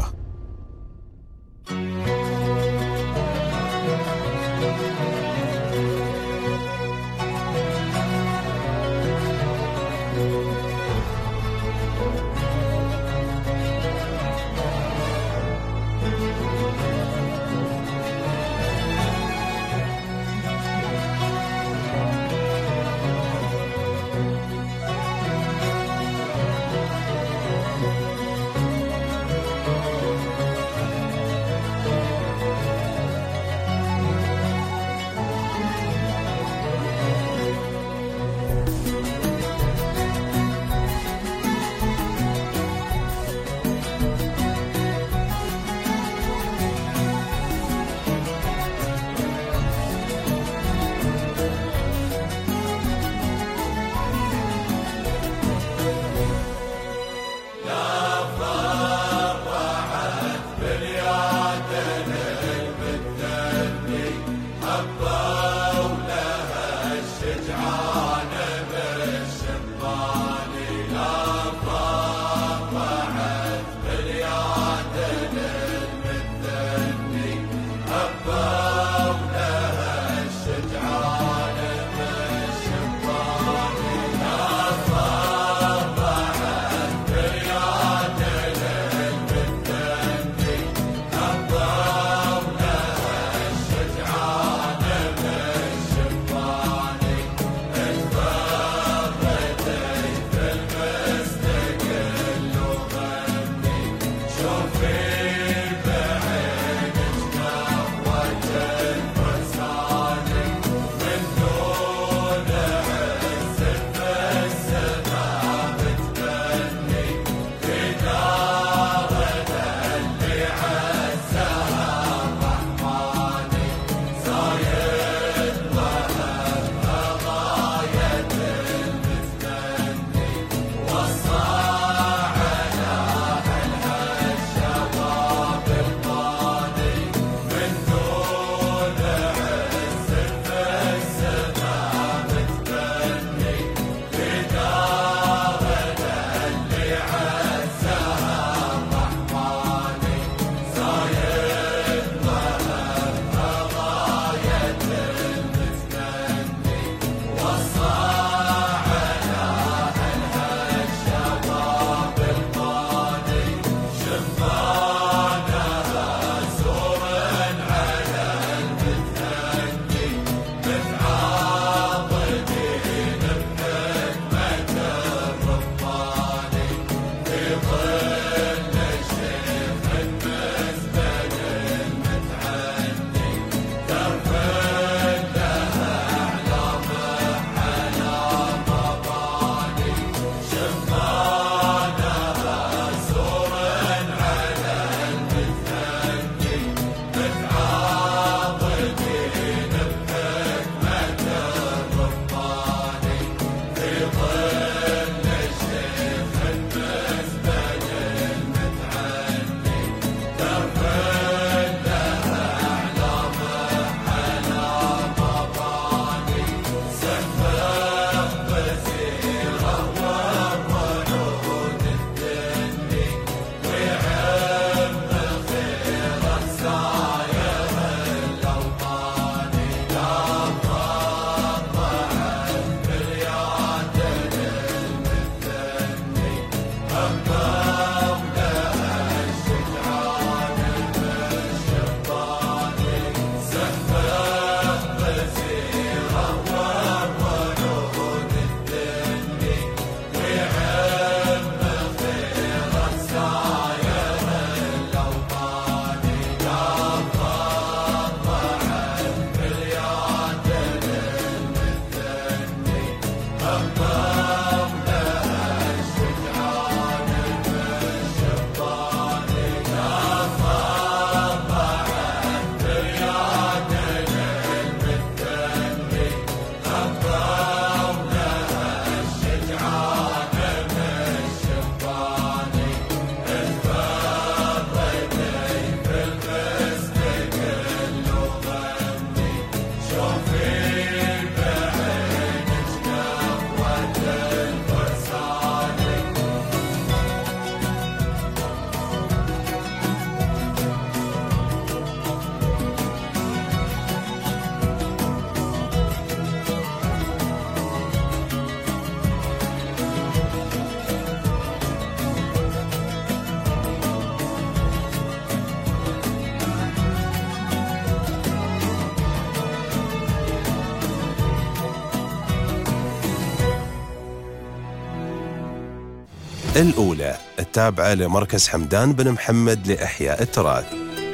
B: الأولى التابعة لمركز حمدان بن محمد لإحياء التراث.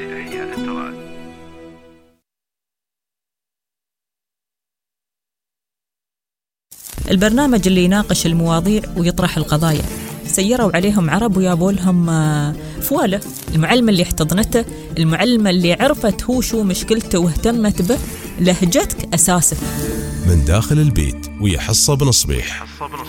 A: البرنامج اللي يناقش المواضيع ويطرح القضايا. سيروا عليهم عرب ويابوا لهم فوالة. المعلمة اللي احتضنته، المعلمة اللي عرفت هو شو مشكلته واهتمت به، لهجتك أساسه.
B: من داخل البيت ويا حصة بن صبيح.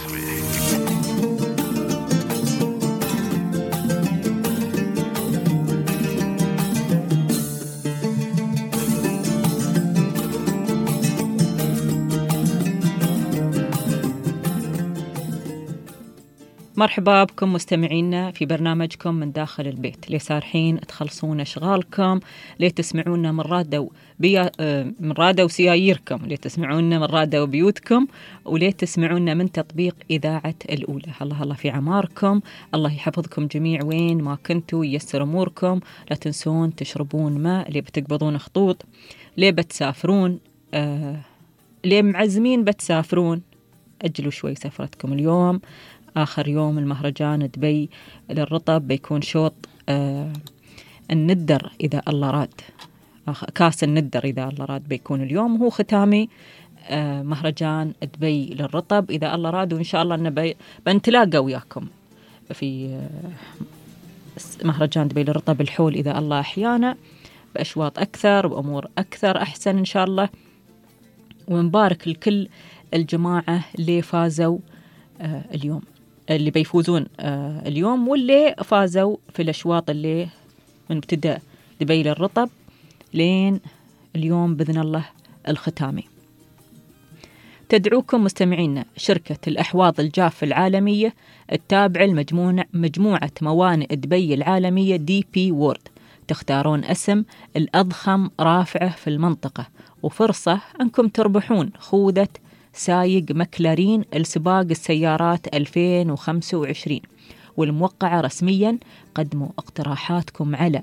A: مرحبا بكم مستمعينا في برنامجكم من داخل البيت. ليه سارحين تخلصون أشغالكم، ليه تسمعونا من رادة وسياييركم، ليه تسمعونا من رادة وبيوتكم، وليه تسمعونا من تطبيق إذاعة الأولى. الله في عماركم، الله يحفظكم جميع وين ما كنتوا، ييسر أموركم. لا تنسون تشربون ماء، ليه بتقبضون خطوط، ليه بتسافرون، ليه معزمين بتسافرون، أجلوا شوي سفرتكم. اليوم آخر يوم المهرجان دبي للرطب، بيكون شوط الندر إذا الله راد، كاس الندر إذا الله راد بيكون اليوم، هو ختامي مهرجان دبي للرطب إذا الله راد. وإن شاء الله أن بنتلاقى وياكم في مهرجان دبي للرطب الحول إذا الله أحيانا، بأشواط أكثر وأمور أكثر أحسن إن شاء الله. ونبارك لكل الجماعة اللي فازوا اليوم، اللي بيفوزون اليوم، واللي فازوا في الأشواط اللي من ابتداء دبي للرطب لين اليوم بإذن الله الختامي. تدعوكم مستمعينا شركة الأحواض الجافة العالمية التابعة لمجموعة موانئ دبي العالمية DP World. تختارون اسم الأضخم رافعة في المنطقة، وفرصة أنكم تربحون خوذة سايق مكلارين لسباق السيارات 2025 والموقعة رسميا. قدموا اقتراحاتكم على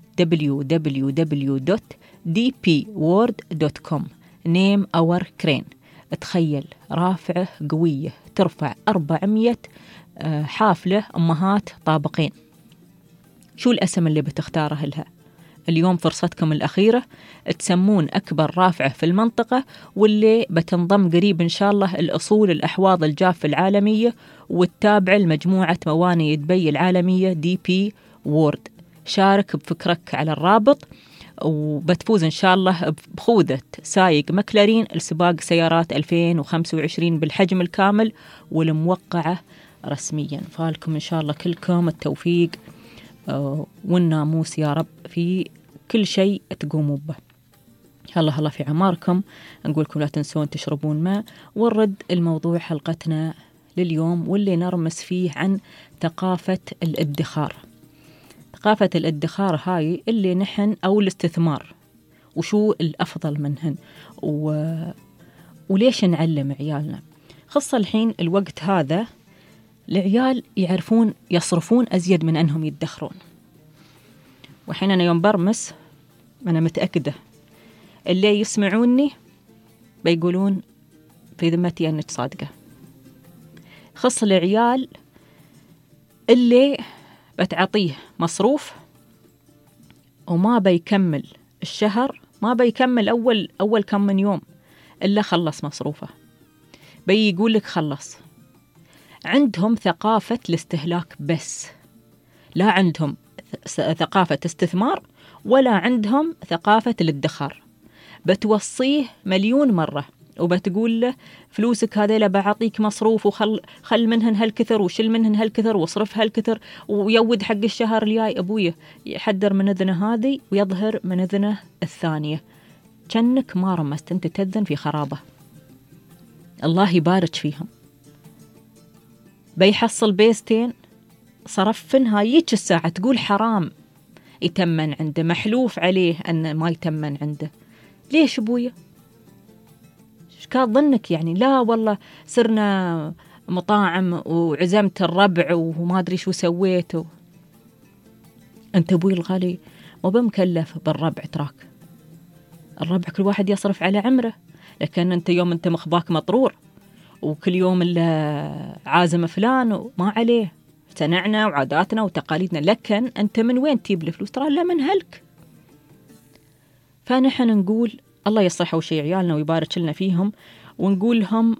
A: www.dpworld.com. Name our crane. تخيل رافعة قوية ترفع 400 حافلة أمهات طابقين. شو الاسم اللي بتختاره لها؟ اليوم فرصتكم الأخيرة تسمون أكبر رافعة في المنطقة، واللي بتنضم قريب إن شاء الله الأصول الأحواض الجافة العالمية والتابعة لمجموعة موانئ دبي العالمية DP World. شارك بفكرك على الرابط وبتفوز إن شاء الله بخوذة سايق مكلارين لسباق سيارات 2025 بالحجم الكامل والموقعة رسميا. فالكم إن شاء الله كلكم التوفيق والناموس يا رب في كل شيء تقوموا به. الله في عماركم. نقولكم لا تنسون تشربون ماء. ونرد الموضوع حلقتنا لليوم واللي نرمس فيه عن ثقافة الادخار. ثقافة الادخار هاي اللي نحن أو الاستثمار، وشو الأفضل منهن وليش نعلم عيالنا. خصة الحين الوقت هذا العيال يعرفون يصرفون أزيد من أنهم يدخرون. وحين أنا يوم برمس أنا متأكدة اللي يسمعوني بيقولون في ذمتي أنك صادقة. خص العيال اللي بتعطيه مصروف وما بيكمل الشهر، ما بيكمل أول كم من يوم إلا خلص مصروفه، بيقول لك خلص. عندهم ثقافة الاستهلاك بس، لا عندهم ثقافة استثمار ولا عندهم ثقافة الادخار. بتوصيه مليون مرة وبتقول له فلوسك هذيلا بعطيك مصروف وخل منهن هالكثر وشل منهن هالكثر واصرف هالكثر ويود حق الشهر الجاي. أبويه يحدر من أذنه هذه ويظهر من أذنه الثانية، كأنك ما رمست أنت تذن في خرابة. الله يبارك فيهم. بيحصل بيستين صرفن هايك الساعة تقول حرام يتمن عنده، محلوف عليه أن ما يتمن عنده. ليش أبويا؟ كان ظنك يعني؟ لا والله صرنا مطاعم وعزمت الربع وما أدري شو سويته. أنت أبوي الغالي مو بمكلف بالربع، تراك الربع كل واحد يصرف على عمره، لكن أنت يوم أنت مخباك مطرور وكل يوم إلا عازم فلان وما عليه، مجتمعنا وعاداتنا وتقاليدنا، لكن أنت من وين تجيب الفلوس؟ ترى لا من هلك. فنحن نقول الله يصلح شيء عيالنا ويبارك لنا فيهم، ونقول لهم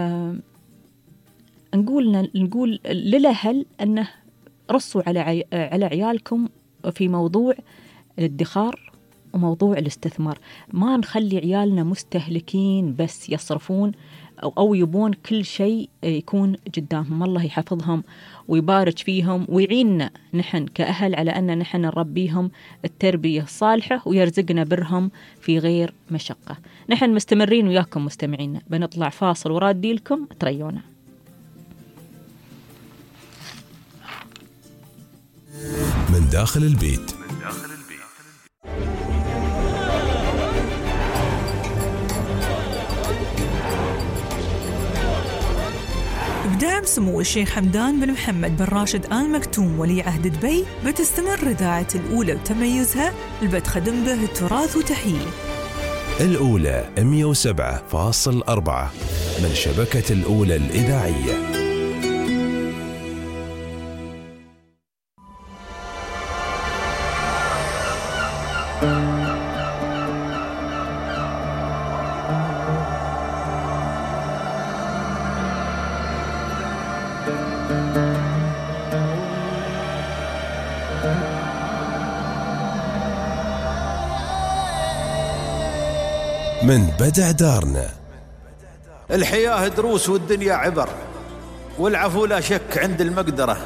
A: نقول للأهل أنه رصوا على عيالكم في موضوع الادخار وموضوع الاستثمار. ما نخلي عيالنا مستهلكين بس يصرفون أو يبون كل شيء يكون قدامهم. الله يحفظهم ويبارك فيهم ويعيننا نحن كأهل على أن نحن نربيهم التربية الصالحة ويرزقنا برهم في غير مشقة. نحن مستمرين وياكم مستمعين، بنطلع فاصل ورادي لكم تريونا.
B: من داخل البيت.
I: بدعم سمو الشيخ حمدان بن محمد بن راشد آل مكتوم ولي عهد دبي، بتستمر إذاعة الأولى وتميزها اللي بتخدم به التراث وتحييه.
B: الأولى 107.4 من شبكة الأولى الإذاعية. من بدع دارنا.
U: الحياة دروس والدنيا عبر، والعفو لا شك عند المقدرة.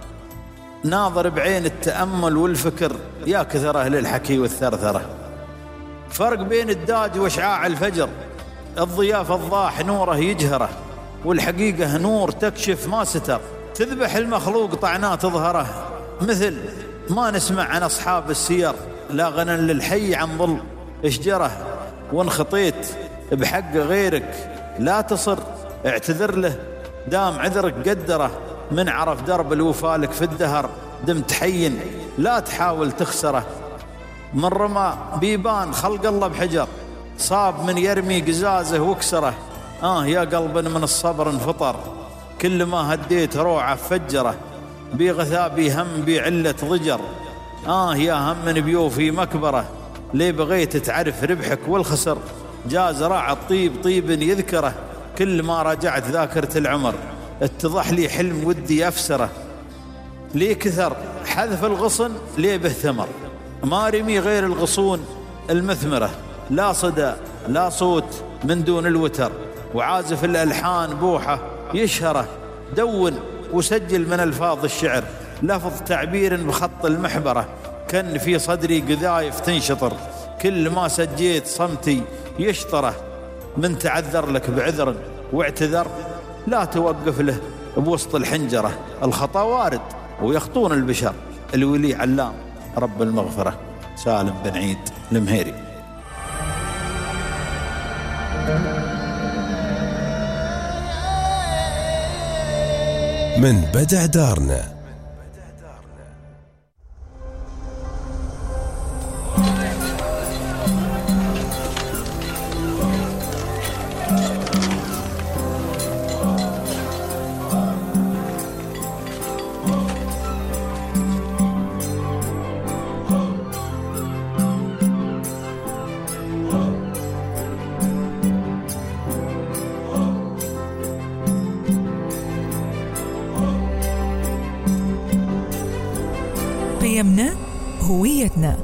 U: ناظر بعين التأمل والفكر يا كثر أهل الحكي والثرثرة. فرق بين الداج وشعاع الفجر، الضياء فضاح نوره يجهره، والحقيقة نور تكشف ما ستر. تذبح المخلوق طعنات تظهره، مثل ما نسمع عن أصحاب السير. لا غنى للحي عن ظل اشجره، وان خطيت بحق غيرك لا تصر اعتذر له، دام عذرك قدره. من عرف درب الوفالك في الدهر، دمت حين لا تحاول تخسره. من رمى بيبان خلق الله بحجر، صاب من يرمي قزازه وكسره. يا قلب من الصبر انفطر، كل ما هديت روعه فجره. بغثابي هم بعلة ضجر، يا هم من بيوفي مكبره. ليه بغيت تعرف ربحك والخسر، جاز راع الطيب طيب يذكره. كل ما راجعت ذاكرة العمر، اتضح لي حلم ودي أفسره. ليه كثر حذف الغصن ليه به ثمر، ما رمي غير الغصون المثمرة. لا صدى لا صوت من دون الوتر، وعازف الألحان بوحة يشهره. دون وسجل من ألفاظ الشعر، لفظ تعبير بخط المحبرة. كان في صدري قذايف تنشطر، كل ما سجيت صمتي يشطره. من تعذر لك بعذر واعتذر، لا توقف له بوسط الحنجرة. الخطأ وارد ويخطون البشر، الولي علام رب المغفرة. سالم بن عيد المهيري.
B: من بدع دارنا.
I: قيمنا هويتنا.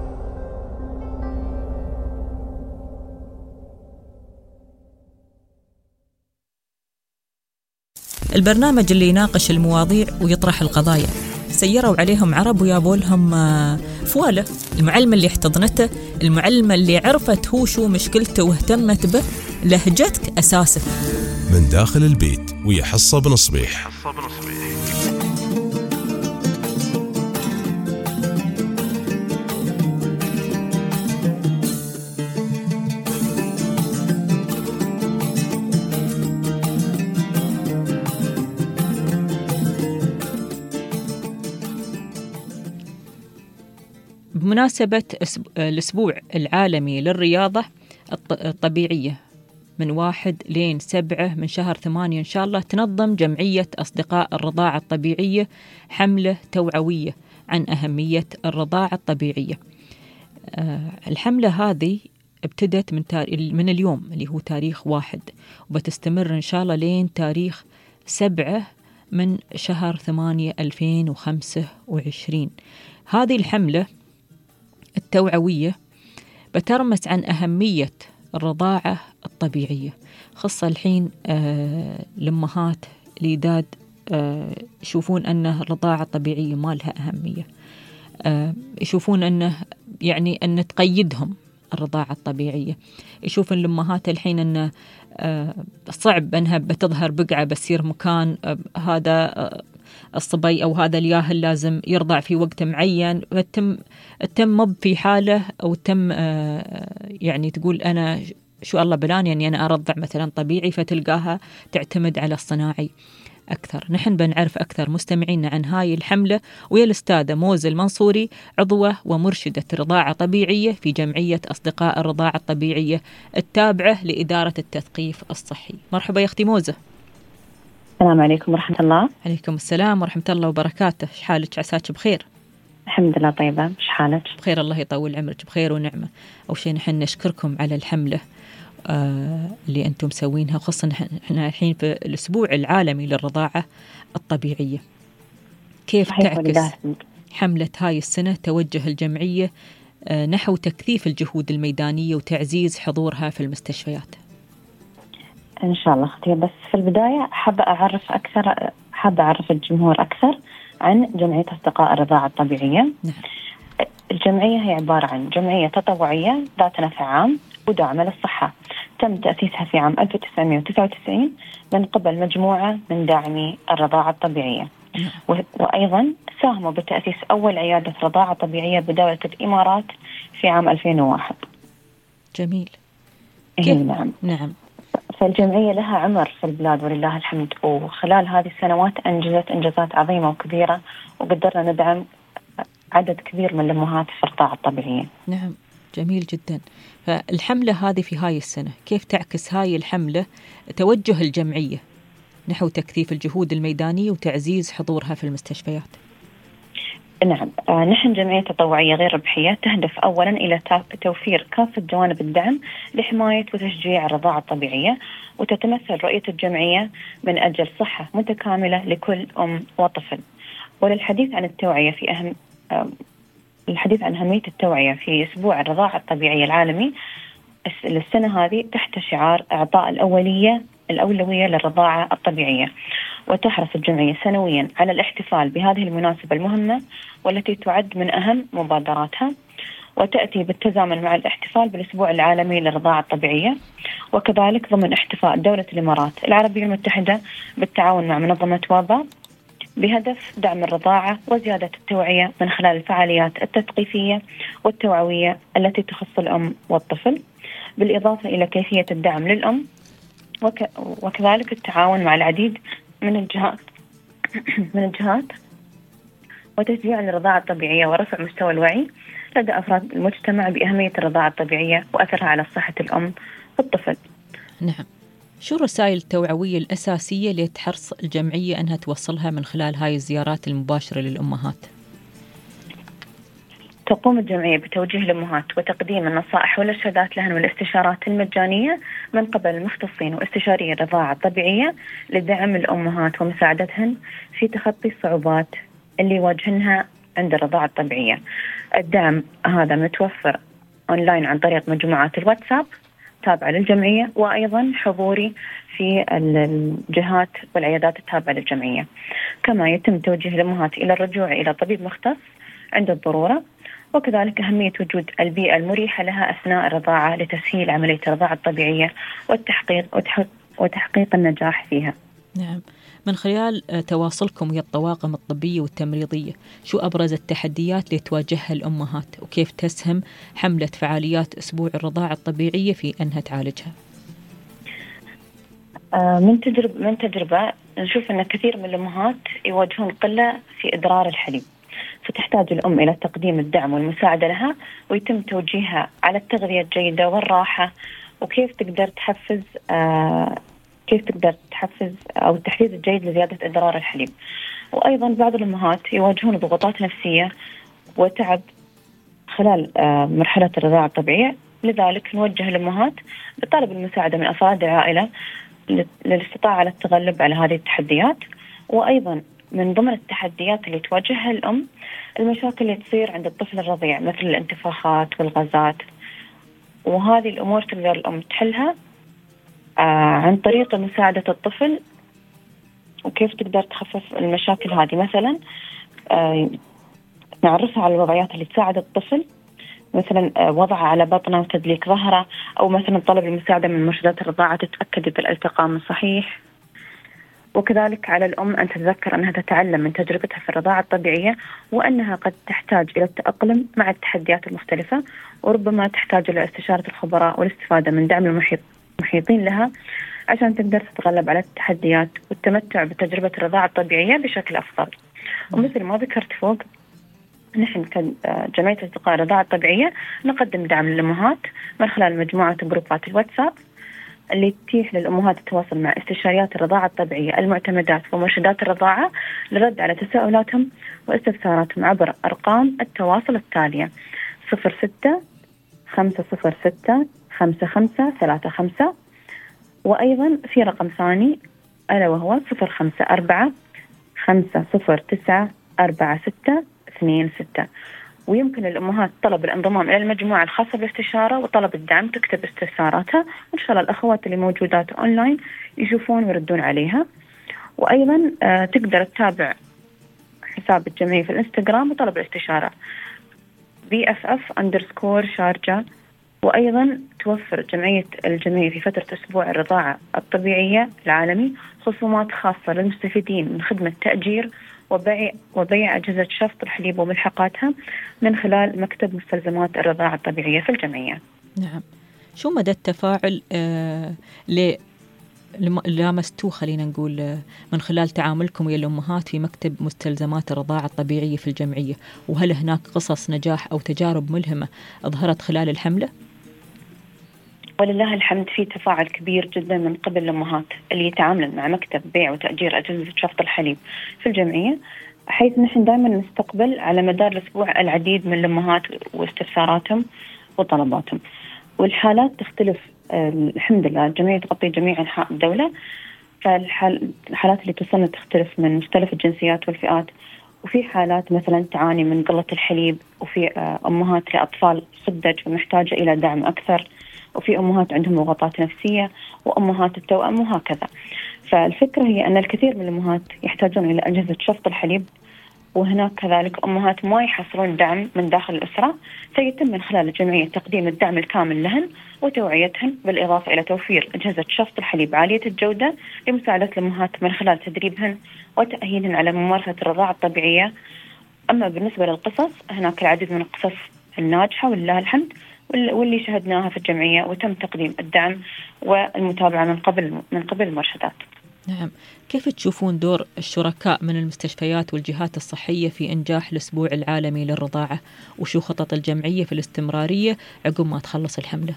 A: البرنامج اللي يناقش المواضيع ويطرح القضايا. سيروا عليهم عرب ويابوا لهم فواله. المعلمة اللي احتضنته، المعلمة اللي عرفت هو شو مشكلته واهتمت به، لهجتك أساسك.
B: من داخل البيت ويا حصة بن صبيح.
A: بمناسبة الأسبوع العالمي للرياضة الطبيعية من 1 لين 7 من شهر 8 إن شاء الله تنظم جمعية أصدقاء الرضاعة الطبيعية حملة توعوية عن أهمية الرضاعة الطبيعية. الحملة هذه ابتدت من اليوم اللي هو تاريخ 1 وبتستمر إن شاء الله لين تاريخ 7 من شهر 8 2025. هذه الحملة التوعوية بترمس عن أهمية الرضاعة الطبيعية، خاصة الحين الأمهات الجداد يشوفون أن الرضاعة الطبيعية ما لها أهمية، يشوفون أنه يعني أن تقيدهم الرضاعة الطبيعية، يشوفون الأمهات الحين أنه صعب أنها بتظهر بقعة بتصير مكان هذا الصبي أو هذا الياهل لازم يرضع في وقت معين، تم في حالة أو تم يعني تقول أنا شو الله بلاني يعني أنا أرضع مثلا طبيعي، فتلقاها تعتمد على الصناعي أكثر. نحن بنعرف أكثر مستمعينا عن هاي الحملة ويا الأستاذة موزة المنصوري، عضوة ومرشدة رضاعة طبيعية في جمعية أصدقاء الرضاعة الطبيعية التابعة لإدارة التثقيف الصحي. مرحبا يا أختي موزة.
C: السلام عليكم ورحمة الله.
A: عليكم السلام ورحمة الله وبركاته. إيش حالك؟ عساك بخير؟
C: الحمد لله طيبة. إيش حالك؟
A: بخير الله يطول عمرك بخير ونعمة. أول شيء نحن نشكركم على الحملة اللي أنتم مسوينها، خاصة إحنا الحين في الأسبوع العالمي للرضاعة الطبيعية. كيف تعكس حملة هاي السنة توجه الجمعية نحو تكثيف الجهود الميدانية وتعزيز حضورها في المستشفيات؟
C: إن شاء الله أختي، بس في البداية حابة أعرف الجمهور أكثر عن جمعية أصدقاء الرضاعة الطبيعية. الجمعية هي عبارة عن جمعية تطوعية ذات نفع عام وداعمة للصحة، تم تأسيسها في عام 1999 من قبل مجموعة من داعمي الرضاعة الطبيعية، وأيضا ساهموا بتأسيس أول عيادة رضاعة طبيعية بدولة الإمارات في عام 2001.
A: جميل.
C: نعم. فالجمعية لها عمر في البلاد ولله الحمد، وخلال هذه السنوات أنجزت إنجازات عظيمة وكبيرة، وقدرنا ندعم عدد كبير من الأمهات في الرضاعة الطبيعية.
A: نعم جميل جدا. فالحملة هذه في هاي السنة كيف تعكس هاي الحملة توجه الجمعية نحو تكثيف الجهود الميدانية وتعزيز حضورها في المستشفيات؟
C: نعم، نحن جمعية تطوعية غير ربحية تهدف أولا إلى توفير كافة جوانب الدعم لحماية وتشجيع الرضاعة الطبيعية، وتتمثل رؤية الجمعية من أجل صحة متكاملة لكل أم وطفل. وللحديث عن التوعية الحديث عن أهمية التوعية في أسبوع الرضاعة الطبيعية العالمي السنة هذه تحت شعار إعطاء الأولوية للرضاعة الطبيعية، وتحرص الجمعية سنويا على الاحتفال بهذه المناسبة المهمة والتي تعد من أهم مبادراتها، وتأتي بالتزامن مع الاحتفال بالأسبوع العالمي للرضاعة الطبيعية، وكذلك ضمن احتفاء دولة الإمارات العربية المتحدة بالتعاون مع منظمة وابا بهدف دعم الرضاعة وزيادة التوعية من خلال الفعاليات التثقيفية والتوعوية التي تخص الأم والطفل، بالإضافة إلى كيفية الدعم للأم وكذلك التعاون مع العديد من الجهات وتشجيع الرضاعة الطبيعية ورفع مستوى الوعي لدى أفراد المجتمع بأهمية الرضاعة الطبيعية وأثرها على صحة الأم والطفل.
A: نعم. شو الرسائل التوعوية الأساسية اللي تحرص الجمعية أنها توصلها من خلال هاي الزيارات المباشرة للأمهات؟
C: تقوم الجمعية بتوجيه الأمهات وتقديم النصائح والإرشادات لهن والاستشارات المجانية من قبل المختصين واستشاري الرضاعة الطبيعية لدعم الأمهات ومساعدتهن في تخطي الصعوبات اللي يواجهنها عند الرضاعة الطبيعية. الدعم هذا متوفر أونلاين عن طريق مجموعات الواتساب تابعة للجمعية، وأيضا حضوري في الجهات والعيادات التابعة للجمعية. كما يتم توجيه الأمهات إلى الرجوع إلى طبيب مختص عند الضرورة، وكذلك أهمية وجود البيئة المريحة لها أثناء الرضاعة لتسهيل عملية الرضاعة الطبيعية وتحقيق النجاح فيها.
A: نعم. من خلال تواصلكم ويا الطواقم الطبية والتمريضية، شو أبرز التحديات اللي تواجهها الأمهات وكيف تسهم حملة فعاليات أسبوع الرضاعة الطبيعية في أنها تعالجها؟
C: من تجربة نشوف أن كثير من الأمهات يواجهون قلة في إدرار الحليب، فتحتاج الأم إلى تقديم الدعم والمساعدة لها، ويتم توجيهها على التغذية الجيدة والراحة وكيف تقدر تحفز أو التحفيز الجيد لزيادة إدرار الحليب. وأيضا بعض الأمهات يواجهون ضغوطات نفسية وتعب خلال مرحلة الرضاعة الطبيعية، لذلك نوجه الأمهات بطلب المساعدة من أفراد العائلة للاستطاعة على التغلب على هذه التحديات. وأيضا من ضمن التحديات اللي تواجهها الأم المشاكل اللي تصير عند الطفل الرضيع مثل الانتفاخات والغازات، وهذه الأمور تقدر الأم تحلها عن طريق مساعدة الطفل. وكيف تقدر تخفف المشاكل هذه؟ مثلا نعرفها على الوضعيات اللي تساعد الطفل، مثلا وضعه على بطنه وتدليك ظهره، أو مثلا طلب المساعدة من مرشدات الرضاعة تتأكد بالالتقام الصحيح. وكذلك على الأم أن تتذكر أنها تتعلم من تجربتها في الرضاعة الطبيعية، وأنها قد تحتاج إلى التأقلم مع التحديات المختلفة، وربما تحتاج إلى استشارة الخبراء والاستفادة من دعم المحيطين لها عشان تقدر تتغلب على التحديات والتمتع بتجربة الرضاعة الطبيعية بشكل أفضل. ومثل ما ذكرت فوق، نحن كجمعية أصدقاء الرضاعة الطبيعية نقدم دعم للأمهات من خلال مجموعة جروبات الواتساب اللي تتيح للأمهات التواصل مع استشاريات الرضاعة الطبيعية المعتمدات ومرشدات الرضاعة للرد على تساؤلاتهم واستفساراتهم عبر أرقام التواصل التالية: 06-506-5535، وأيضا في رقم ثاني ألا وهو 054-509-4626. ويمكن للأمهات طلب الانضمام إلى المجموعة الخاصة بالاستشارة وطلب الدعم، تكتب استفساراتها وإن شاء الله الأخوات اللي موجودات أونلاين يشوفون ويردون عليها. وأيضا تقدر تتابع حساب الجمعية في الإنستغرام وطلب الاستشارة BFF_شارجة. وأيضا توفر الجمعية في فترة أسبوع الرضاعة الطبيعية العالمي خصومات خاصة للمستفيدين من خدمة تأجير وبيع أجهزة شفط الحليب وملحقاتها من خلال مكتب مستلزمات الرضاعة الطبيعية في الجمعية.
A: نعم. شو مدى التفاعل لامستوه خلينا نقول من خلال تعاملكم ويا الأمهات في مكتب مستلزمات الرضاعة الطبيعية في الجمعية؟ وهل هناك قصص نجاح أو تجارب ملهمة ظهرت خلال الحملة؟
C: ولله الحمد في تفاعل كبير جدا من قبل الأمهات اللي يتعاملن مع مكتب بيع وتأجير أجهزة شفط الحليب في الجمعية، حيث نحن دائما نستقبل على مدار الأسبوع العديد من الأمهات واستفساراتهم وطلباتهم. والحالات تختلف الحمد لله، الجمعية تغطي جميع أنحاء الدولة، فالحالات اللي توصلنا تختلف من مختلف الجنسيات والفئات. وفي حالات مثلا تعاني من قلة الحليب، وفي أمهات لأطفال خدج ومحتاجة إلى دعم أكثر، وفي أمهات عندهم ضغوطات نفسية، وأمهات التوأم، وهكذا. فالفكرة هي أن الكثير من الأمهات يحتاجون إلى أجهزة شفط الحليب، وهناك كذلك أمهات ما يحصلون دعم من داخل الأسرة، فيتم من خلال الجمعية تقديم الدعم الكامل لهن وتوعيتهن، بالإضافة إلى توفير أجهزة شفط الحليب عالية الجودة لمساعدة الأمهات من خلال تدريبهن وتأهيلهن على ممارسة الرضاعة الطبيعية. أما بالنسبة للقصص، هناك العديد من القصص الناجحة ولله الحمد واللي شهدناها في الجمعية، وتم تقديم الدعم والمتابعة من قبل المرشدات.
A: نعم. كيف تشوفون دور الشركاء من المستشفيات والجهات الصحية في إنجاح الأسبوع العالمي للرضاعة؟ وشو خطط الجمعية في الاستمرارية عقب ما تخلص الحملة؟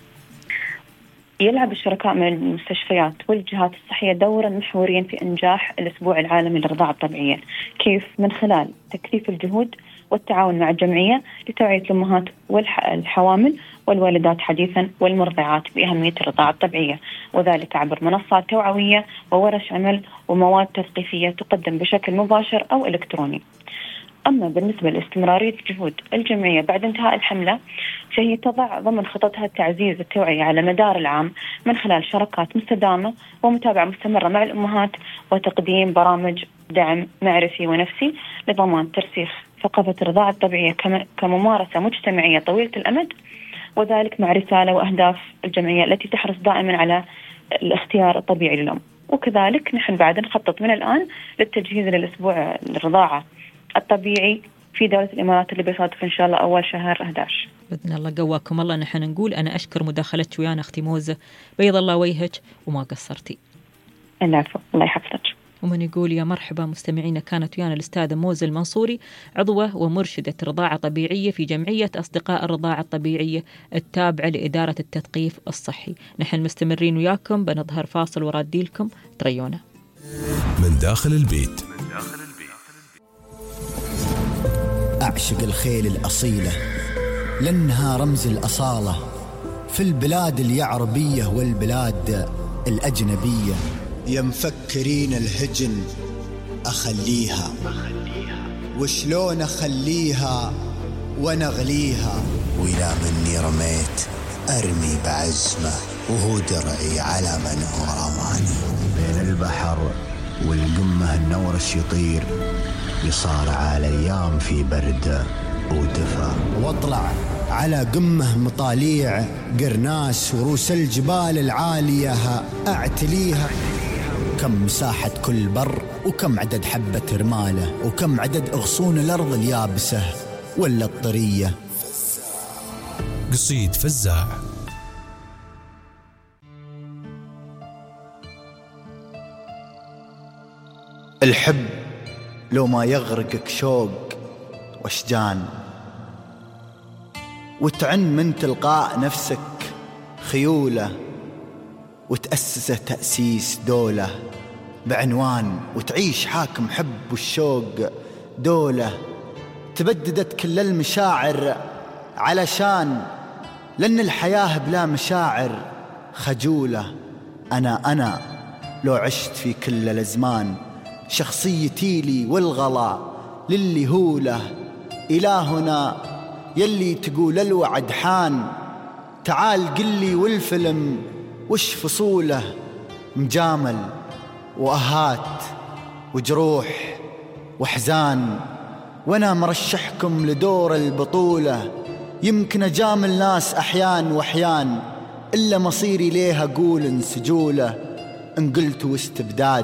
C: يلعب الشركاء من المستشفيات والجهات الصحية دورا محوريا في إنجاح الأسبوع العالمي للرضاعة الطبيعية. كيف؟ من خلال تكثيف الجهود والتعاون مع الجمعية لتوعية الأمهات والحوامل والوالدات حديثا والمرضعات بأهمية الرضاعة الطبيعية، وذلك عبر منصات توعوية وورش عمل ومواد تثقيفية تقدم بشكل مباشر أو إلكتروني. أما بالنسبة لاستمرارية جهود الجمعية بعد انتهاء الحملة، فهي تضع ضمن خططها تعزيز التوعية على مدار العام من خلال شراكات مستدامة ومتابعة مستمرة مع الأمهات، وتقديم برامج دعم معرفي ونفسي لضمان ترسيخ ثقافة الرضاعة الطبيعية كممارسة مجتمعية طويلة الأمد، وذلك مع رسالة وأهداف الجمعية التي تحرص دائما على الاختيار الطبيعي للأم. وكذلك نحن بعد نخطط من الآن للتجهيز للأسبوع الرضاعة الطبيعي في دولة الإمارات اللي بيصادف إن شاء الله أول شهر 11
A: بإذن الله. قواكم الله. نحن نقول أنا أشكر مداخلتك ويانا أختي موزة، بيض الله وجهك وما قصرتي.
C: العفو، الله يحفظك.
A: ومن يقول يا مرحبا مستمعينا، كانت ويانا الأستاذة موزة المنصوري عضوة ومرشدة رضاعة طبيعية في جمعية أصدقاء الرضاعة الطبيعية التابعة لإدارة التثقيف الصحي. نحن مستمرين وياكم، بنظهر فاصل ورادي لكم، تريونا.
B: من داخل البيت.
H: أعشق الخيل الأصيلة لأنها رمز الأصالة في البلاد اليعربية والبلاد الأجنبية. يا مفكرين الهجن أخليها، وشلون أخليها ونغليها، وإلى مني رميت أرمي بعزمة، وهو درعي على من هو رماني. بين البحر والقمة النورش يطير، يصارع الأيام في برد ودفا، واطلع على قمة مطاليع قرناس وروس الجبال العالية أعتليها. كم مساحة كل بر، وكم عدد حبة رمالة، وكم عدد أغصون الأرض اليابسة ولا الطرية.
B: قصيد فزاع.
H: الحب لو ما يغرقك شوق واشجان، وتعن من تلقاء نفسك خيولة، وتأسسه تأسيس دولة بعنوان، وتعيش حاكم حب والشوق دولة. تبددت كل المشاعر علشان، لأن الحياة بلا مشاعر خجولة. أنا لو عشت في كل الأزمان، شخصيتي لي والغلا للي هوله. إلهنا يلي تقول الوعد حان، تعال قلي والفيلم وش فصوله. مجامل وأهات وجروح وحزان، وانا مرشحكم لدور البطولة. يمكن أجامل ناس أحيان وأحيان، إلا مصيري ليها قول انسجولة. إن قلت واستبداد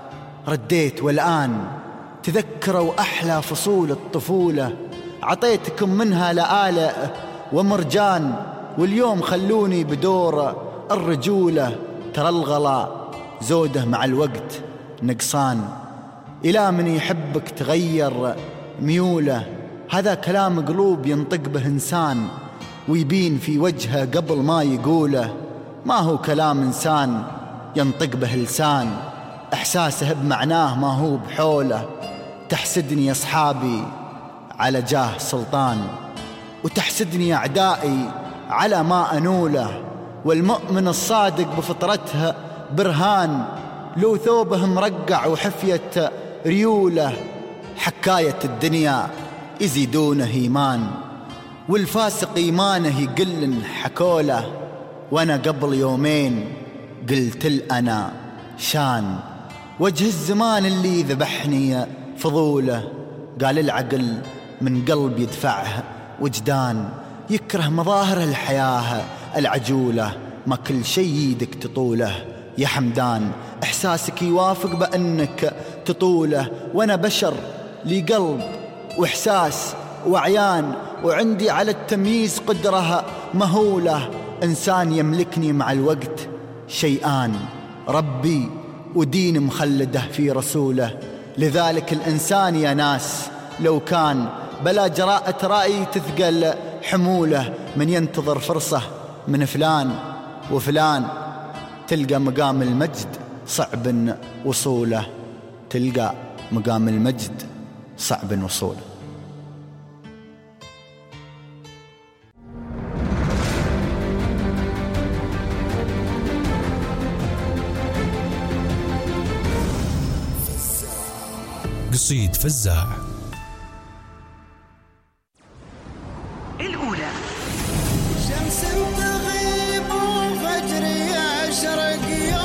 H: رديت، والآن تذكروا أحلى فصول الطفولة. عطيتكم منها لآلئ ومرجان، واليوم خلوني بدور الرجولة. ترى الغلا زوده مع الوقت نقصان، إلى من يحبك تغير ميوله. هذا كلام قلوب ينطق به إنسان، ويبين في وجهه قبل ما يقوله. ما هو كلام إنسان ينطق به لسان، إحساسه بمعناه ما هو بحوله. تحسدني أصحابي على جاه سلطان، وتحسدني أعدائي على ما أنوله. والمؤمن الصادق بفطرته برهان، لو ثوبه مرقع وحفية ريوله. حكاية الدنيا يزيدونه إيمان، والفاسق إيمانه يقل حكوله. وأنا قبل يومين قلت الأنا شان، وجه الزمان اللي ذبحني فضوله. قال العقل من قلب يدفعه وجدان، يكره مظاهر الحياة العجولة. ما كل شي يدك تطوله يا حمدان، إحساسك يوافق بأنك تطوله. وأنا بشر لي قلب وإحساس وعيان، وعندي على التمييز قدرة مهولة. إنسان يملكني مع الوقت شيئان، ربي ودين مخلده في رسوله. لذلك الإنسان يا ناس لو كان بلا جراءة رأي تثقل حموله. من ينتظر فرصة من فلان وفلان، تلقى مقام المجد صعب وصوله. تلقى مقام المجد صعب وصوله.
B: قصيد فزاع.
R: الأولى شمس تغيب وفجر يشرق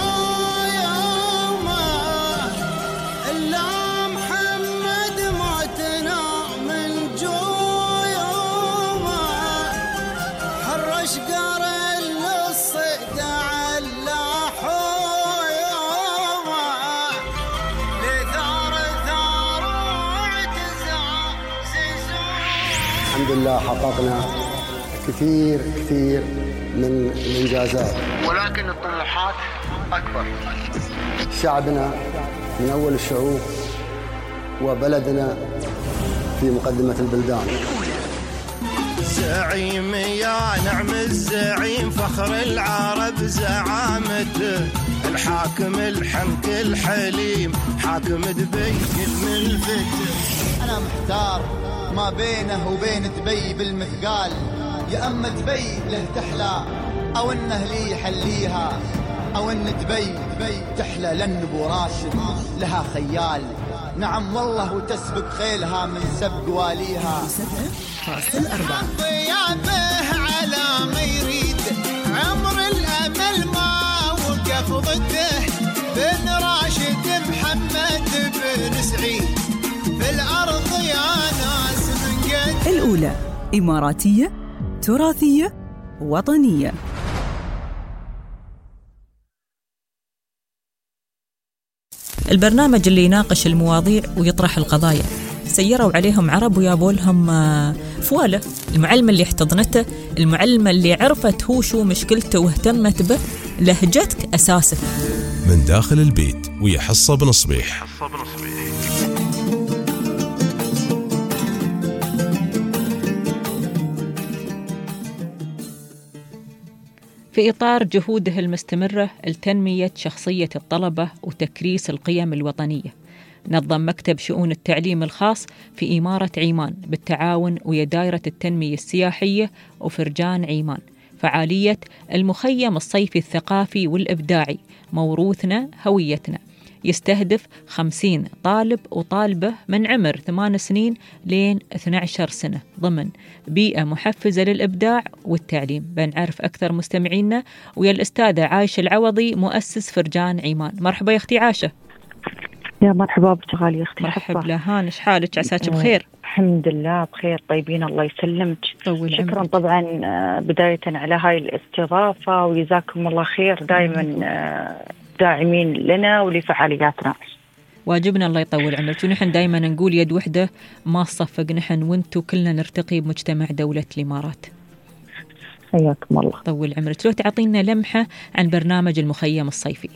R: يوم، إلا محمد معتنا من جويوم. حرش قرن للصيد على حيوم، لثار ثار واعتزع زيزون.
N: الحمد لله حققنا كثير من الإنجازات،
K: ولكن الطموحات أكبر.
N: شعبنا من أول الشعوب وبلدنا في مقدمة البلدان.
R: زعيم يا نعم الزعيم فخر العرب زعامته، الحاكم الحنك الحليم حاكم دبي من فتح.
H: أنا محتار ما بينه وبين دبي بالمثقال، يا أما دبي له تحلى أو إنه لي يحليها، أو إن دبي تحلى لأن أبو راشد لها خيال. نعم والله وتسبق خيلها من سبق واليها.
R: ضيابه على ما يريد عمر الأمل ما وقف ضده، بن راشد محمد بن سعيد في الأرض يا ناس من قد.
I: الأولى إماراتية تراثية وطنية. البرنامج اللي يناقش المواضيع ويطرح القضايا، سيروا عليهم عرب ويابوا لهم فوالة. المعلمة اللي احتضنته، المعلمة اللي عرفت هو شو مشكلته واهتمت به، لهجتك أساسك.
B: من داخل البيت ويا حصة بن صبيح.
A: في إطار جهوده المستمرة لتنمية شخصية الطلبة وتكريس القيم الوطنية، نظم مكتب شؤون التعليم الخاص في إمارة عمان بالتعاون ويا دائرة التنمية السياحية وفرجان عمان فعالية المخيم الصيفي الثقافي والإبداعي موروثنا هويتنا، يستهدف 50 طالب وطالبة من عمر 8 سنين لين 12 سنة ضمن بيئة محفزة للإبداع والتعليم. بنعرف أكثر مستمعينا ويا الأستاذة عايشة العوضي مؤسس فرجان عمان. مرحبا يا أختي عاشة.
D: يا مرحبا بك غالية أختي.
A: مرحبا لهان، إيش حالك؟ عساك بخير؟
D: الحمد لله بخير طيبين الله يسلمك. شكرا طبعا بداية على هاي الاستضافة وجزاكم الله خير دائما داعمين لنا ولفعالياتنا.
A: واجبنا الله يطول عمرك، ونحن دائما نقول يد وحدة ما صفق، نحن وانتو كلنا نرتقي بمجتمع دولة الإمارات.
D: حياكم الله.
A: طول عمرك. لو تعطينا لمحة عن برنامج المخيم الصيفي.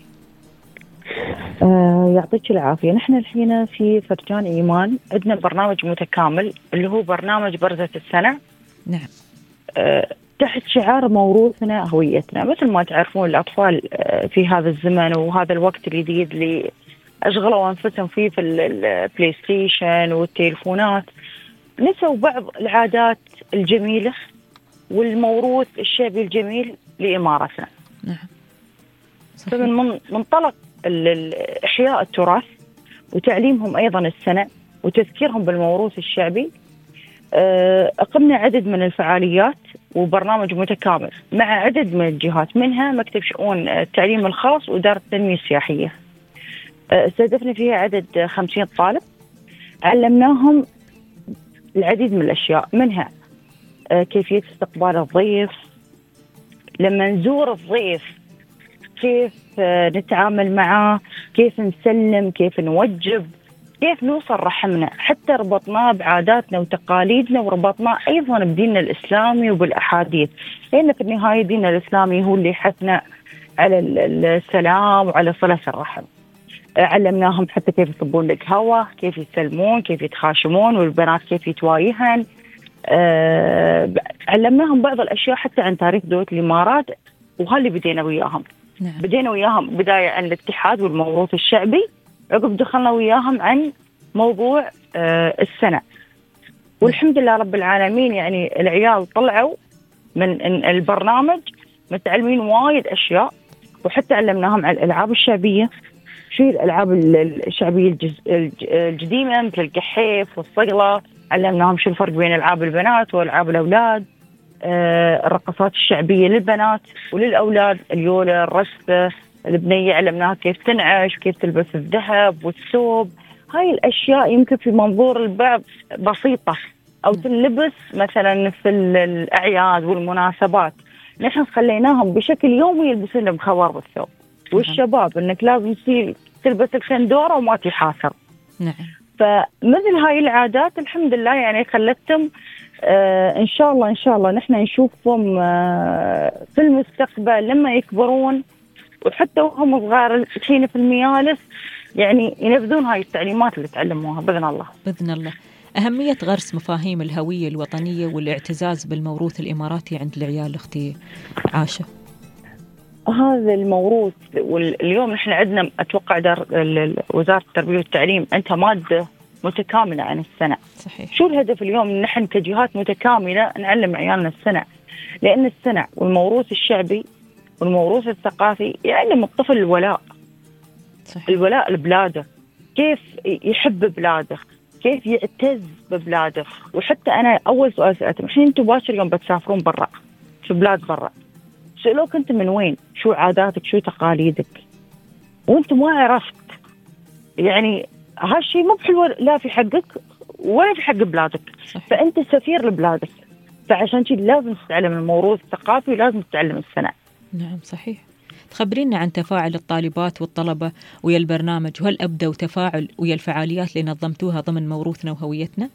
D: يعطيك العافية. نحن الحين في فرجان إيمان عندنا برنامج متكامل اللي هو برنامج برزة السنة.
A: نعم.
D: تحت شعار موروثنا هويتنا. مثل ما تعرفون الأطفال في هذا الزمن وهذا الوقت الجديد اللي أشغلوا أنفسهم فيه في البلاي ستيشن والتليفونات، نسوا بعض العادات الجميلة والموروث الشعبي الجميل لإمارتنا.
A: نعم.
D: فمن منطلق إحياء التراث وتعليمهم أيضا السنة وتذكيرهم بالموروث الشعبي، أقمنا عدد من الفعاليات وبرنامج متكامل مع عدد من الجهات، منها مكتب شؤون التعليم الخاص وإدارة التنمية السياحية. استهدفنا فيها عدد 50 طالب، علمناهم العديد من الأشياء، منها كيفية استقبال الضيف، لما نزور الضيف كيف نتعامل معاه، كيف نسلم، كيف نوجب، كيف نوصل رحمنا، حتى ربطناه بعاداتنا وتقاليدنا وربطناه أيضا بديننا الإسلامي وبالأحاديث، لأن في النهاية ديننا الإسلامي هو اللي حثنا على السلام وعلى صلة الرحم. علمناهم حتى كيف يصبون القهوة، كيف يسلمون، كيف يتخاشمون، والبنات كيف يتوايهن. علمناهم بعض الأشياء حتى عن تاريخ دولة الإمارات، وهاللي بدينا وياهم.
A: نعم.
D: بدينا وياهم بداية عن الاتحاد والموروث الشعبي، عقب دخلنا وياهم عن موضوع السنة، والحمد لله رب العالمين. يعني العيال طلعوا من البرنامج متعلمين وايد أشياء، وحتى علمناهم عن الألعاب الشعبية، شو الألعاب الشعبية القديمة مثل القحيف والصقلة، علمناهم شو الفرق بين ألعاب البنات وألعاب الأولاد، الرقصات الشعبية للبنات وللأولاد، اليولة، الرسبة، البنية علمناها كيف تنعش، كيف تلبس الذهب والثوب. هاي الأشياء يمكن في منظور البعض بسيطة أو تلبس مثلا في الأعياد والمناسبات، نحن خليناهم بشكل يومي يلبسون بخوار بالثوب. والشباب إنك لازم تلبس الخندورة وما تحاسر.
A: نعم.
D: فمثل هاي العادات الحمد لله يعني خلتهم إن شاء الله نحن نشوفهم في المستقبل لما يكبرون، وحتى وهم صغار الحين في الميالس يعني ينفذون هاي التعليمات اللي تعلموها بإذن الله.
A: بإذن الله. أهمية غرس مفاهيم الهوية الوطنية والاعتزاز بالموروث الإماراتي عند العيال أختي عاشة.
D: هذا الموروث، واليوم نحن عندنا أتوقع وزارة التربية والتعليم أنت مادة متكاملة عن السنة.
A: صحيح.
D: شو الهدف اليوم؟ نحن كجهات متكاملة نعلم عيالنا السنة، لأن السنة والموروث الشعبي والموروث الثقافي يعلم الطفل الولاء.
A: صحيح.
D: الولاء لبلاده، كيف يحب بلاده، كيف يعتز ببلاده. وحتى أنا أول سؤال سألتهم، الحين أنتم باكر يوم بتسافرون برا في بلاد برا، سألوك أنت من وين، شو عاداتك، شو تقاليدك، وأنت ما عرفت. يعني هالشيء مو بحلو لا في حقك ولا في حق بلادك.
A: صحيح.
D: فأنت سفير لبلادك، فعشان شيء لازم تتعلم الموروث الثقافي ولازم تتعلم السنة.
A: نعم صحيح. تخبرينا عن تفاعل الطالبات والطلبة ويا البرنامج، وهل أبدوا تفاعل ويا الفعاليات اللي نظمتوها ضمن موروثنا وهويتنا؟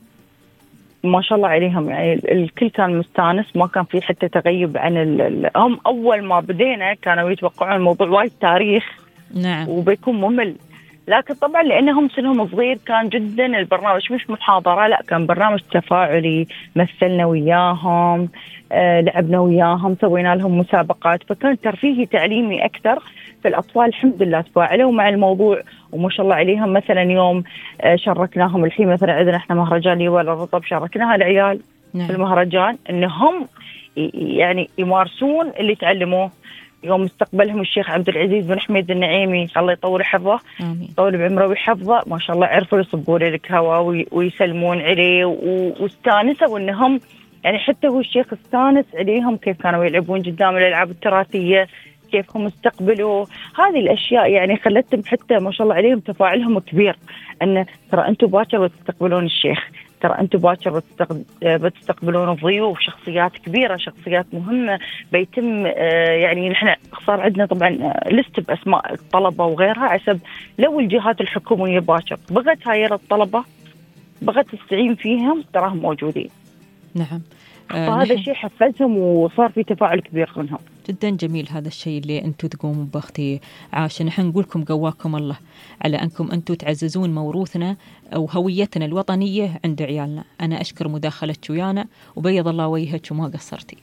D: ما شاء الله عليهم، يعني الكل كان مستانس، ما كان في حتى تغيب عن هم أول ما بدينا كانوا يتوقعون الموضوع وايد تاريخ.
A: نعم.
D: وبيكون ممل، لكن طبعا لأنهم سنهم صغير كان جدا البرنامج مش محاضرة، لا كان برنامج تفاعلي، مثلنا وياهم، لعبنا وياهم، سوينا لهم مسابقات، فكان ترفيهي تعليمي أكثر. فالأطفال الحمد لله تفاعلوا مع الموضوع وما شاء الله عليهم. مثلا يوم شاركناهم، الحين مثلا عندنا احنا مهرجان ليوال الرطب، شاركناها العيال
A: نعم.
D: في المهرجان انهم يعني يمارسون اللي تعلموه. يوم استقبلهم الشيخ عبد العزيز بن حميد النعيمي الله يطول حفظه، يطول بعمره ويحفظه، ما شاء الله عرفوا يصبوا لك هوا ويسلمون عليه واستانسوا انهم يعني حتى هو الشيخ استانس عليهم كيف كانوا يلعبون قدام الالعاب التراثيه، كيف هم استقبلوا هذه الاشياء. يعني خلتهم حتى ما شاء الله عليهم تفاعلهم كبير، ان ترى انتم باكر بتستقبلون الشيخ، ترى أنتم باكر بتستقبلون ضيوف، شخصيات كبيرة، شخصيات مهمة بيتم يعني نحن صار عندنا طبعا لست بأسماء الطلبة وغيرها، حسب لو الجهات الحكومية باكر بغت هاير الطلبة، بغت تستعين فيهم، تراهم موجودين.
A: نعم.
D: فهذا الشيء حفزهم وصار في تفاعل كبير منهم.
A: جدا جميل هذا الشيء اللي أنتم تقوموا بأختي عاشة. نحن نقولكم قواكم الله على أنكم أنتم تعززون موروثنا أو هويتنا الوطنية عند عيالنا. أنا أشكر مداخلتك ويانا وبيض الله وجهك وما قصرتي.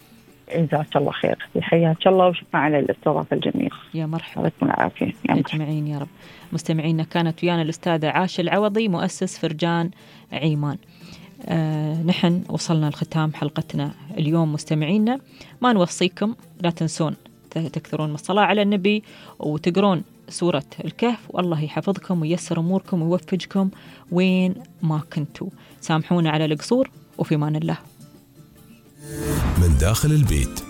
D: جزاك الله خير، حياك الله وشكرا على الاستضافة الجميلة.
A: يا مرحبا.
D: يعطيكم العافية
A: أجمعين يا رب. مستمعينا كانت ويانا الأستاذة عاشة العوضي مؤسس فرجان عيمان. نحن وصلنا لختام حلقتنا اليوم مستمعينا. ما نوصيكم لا تنسون تكثرون من الصلاة على النبي وتقرون سورة الكهف، والله يحفظكم وييسر أموركم ويوفقكم وين ما كنتوا. سامحونا على القصور وفي مان الله.
B: من داخل البيت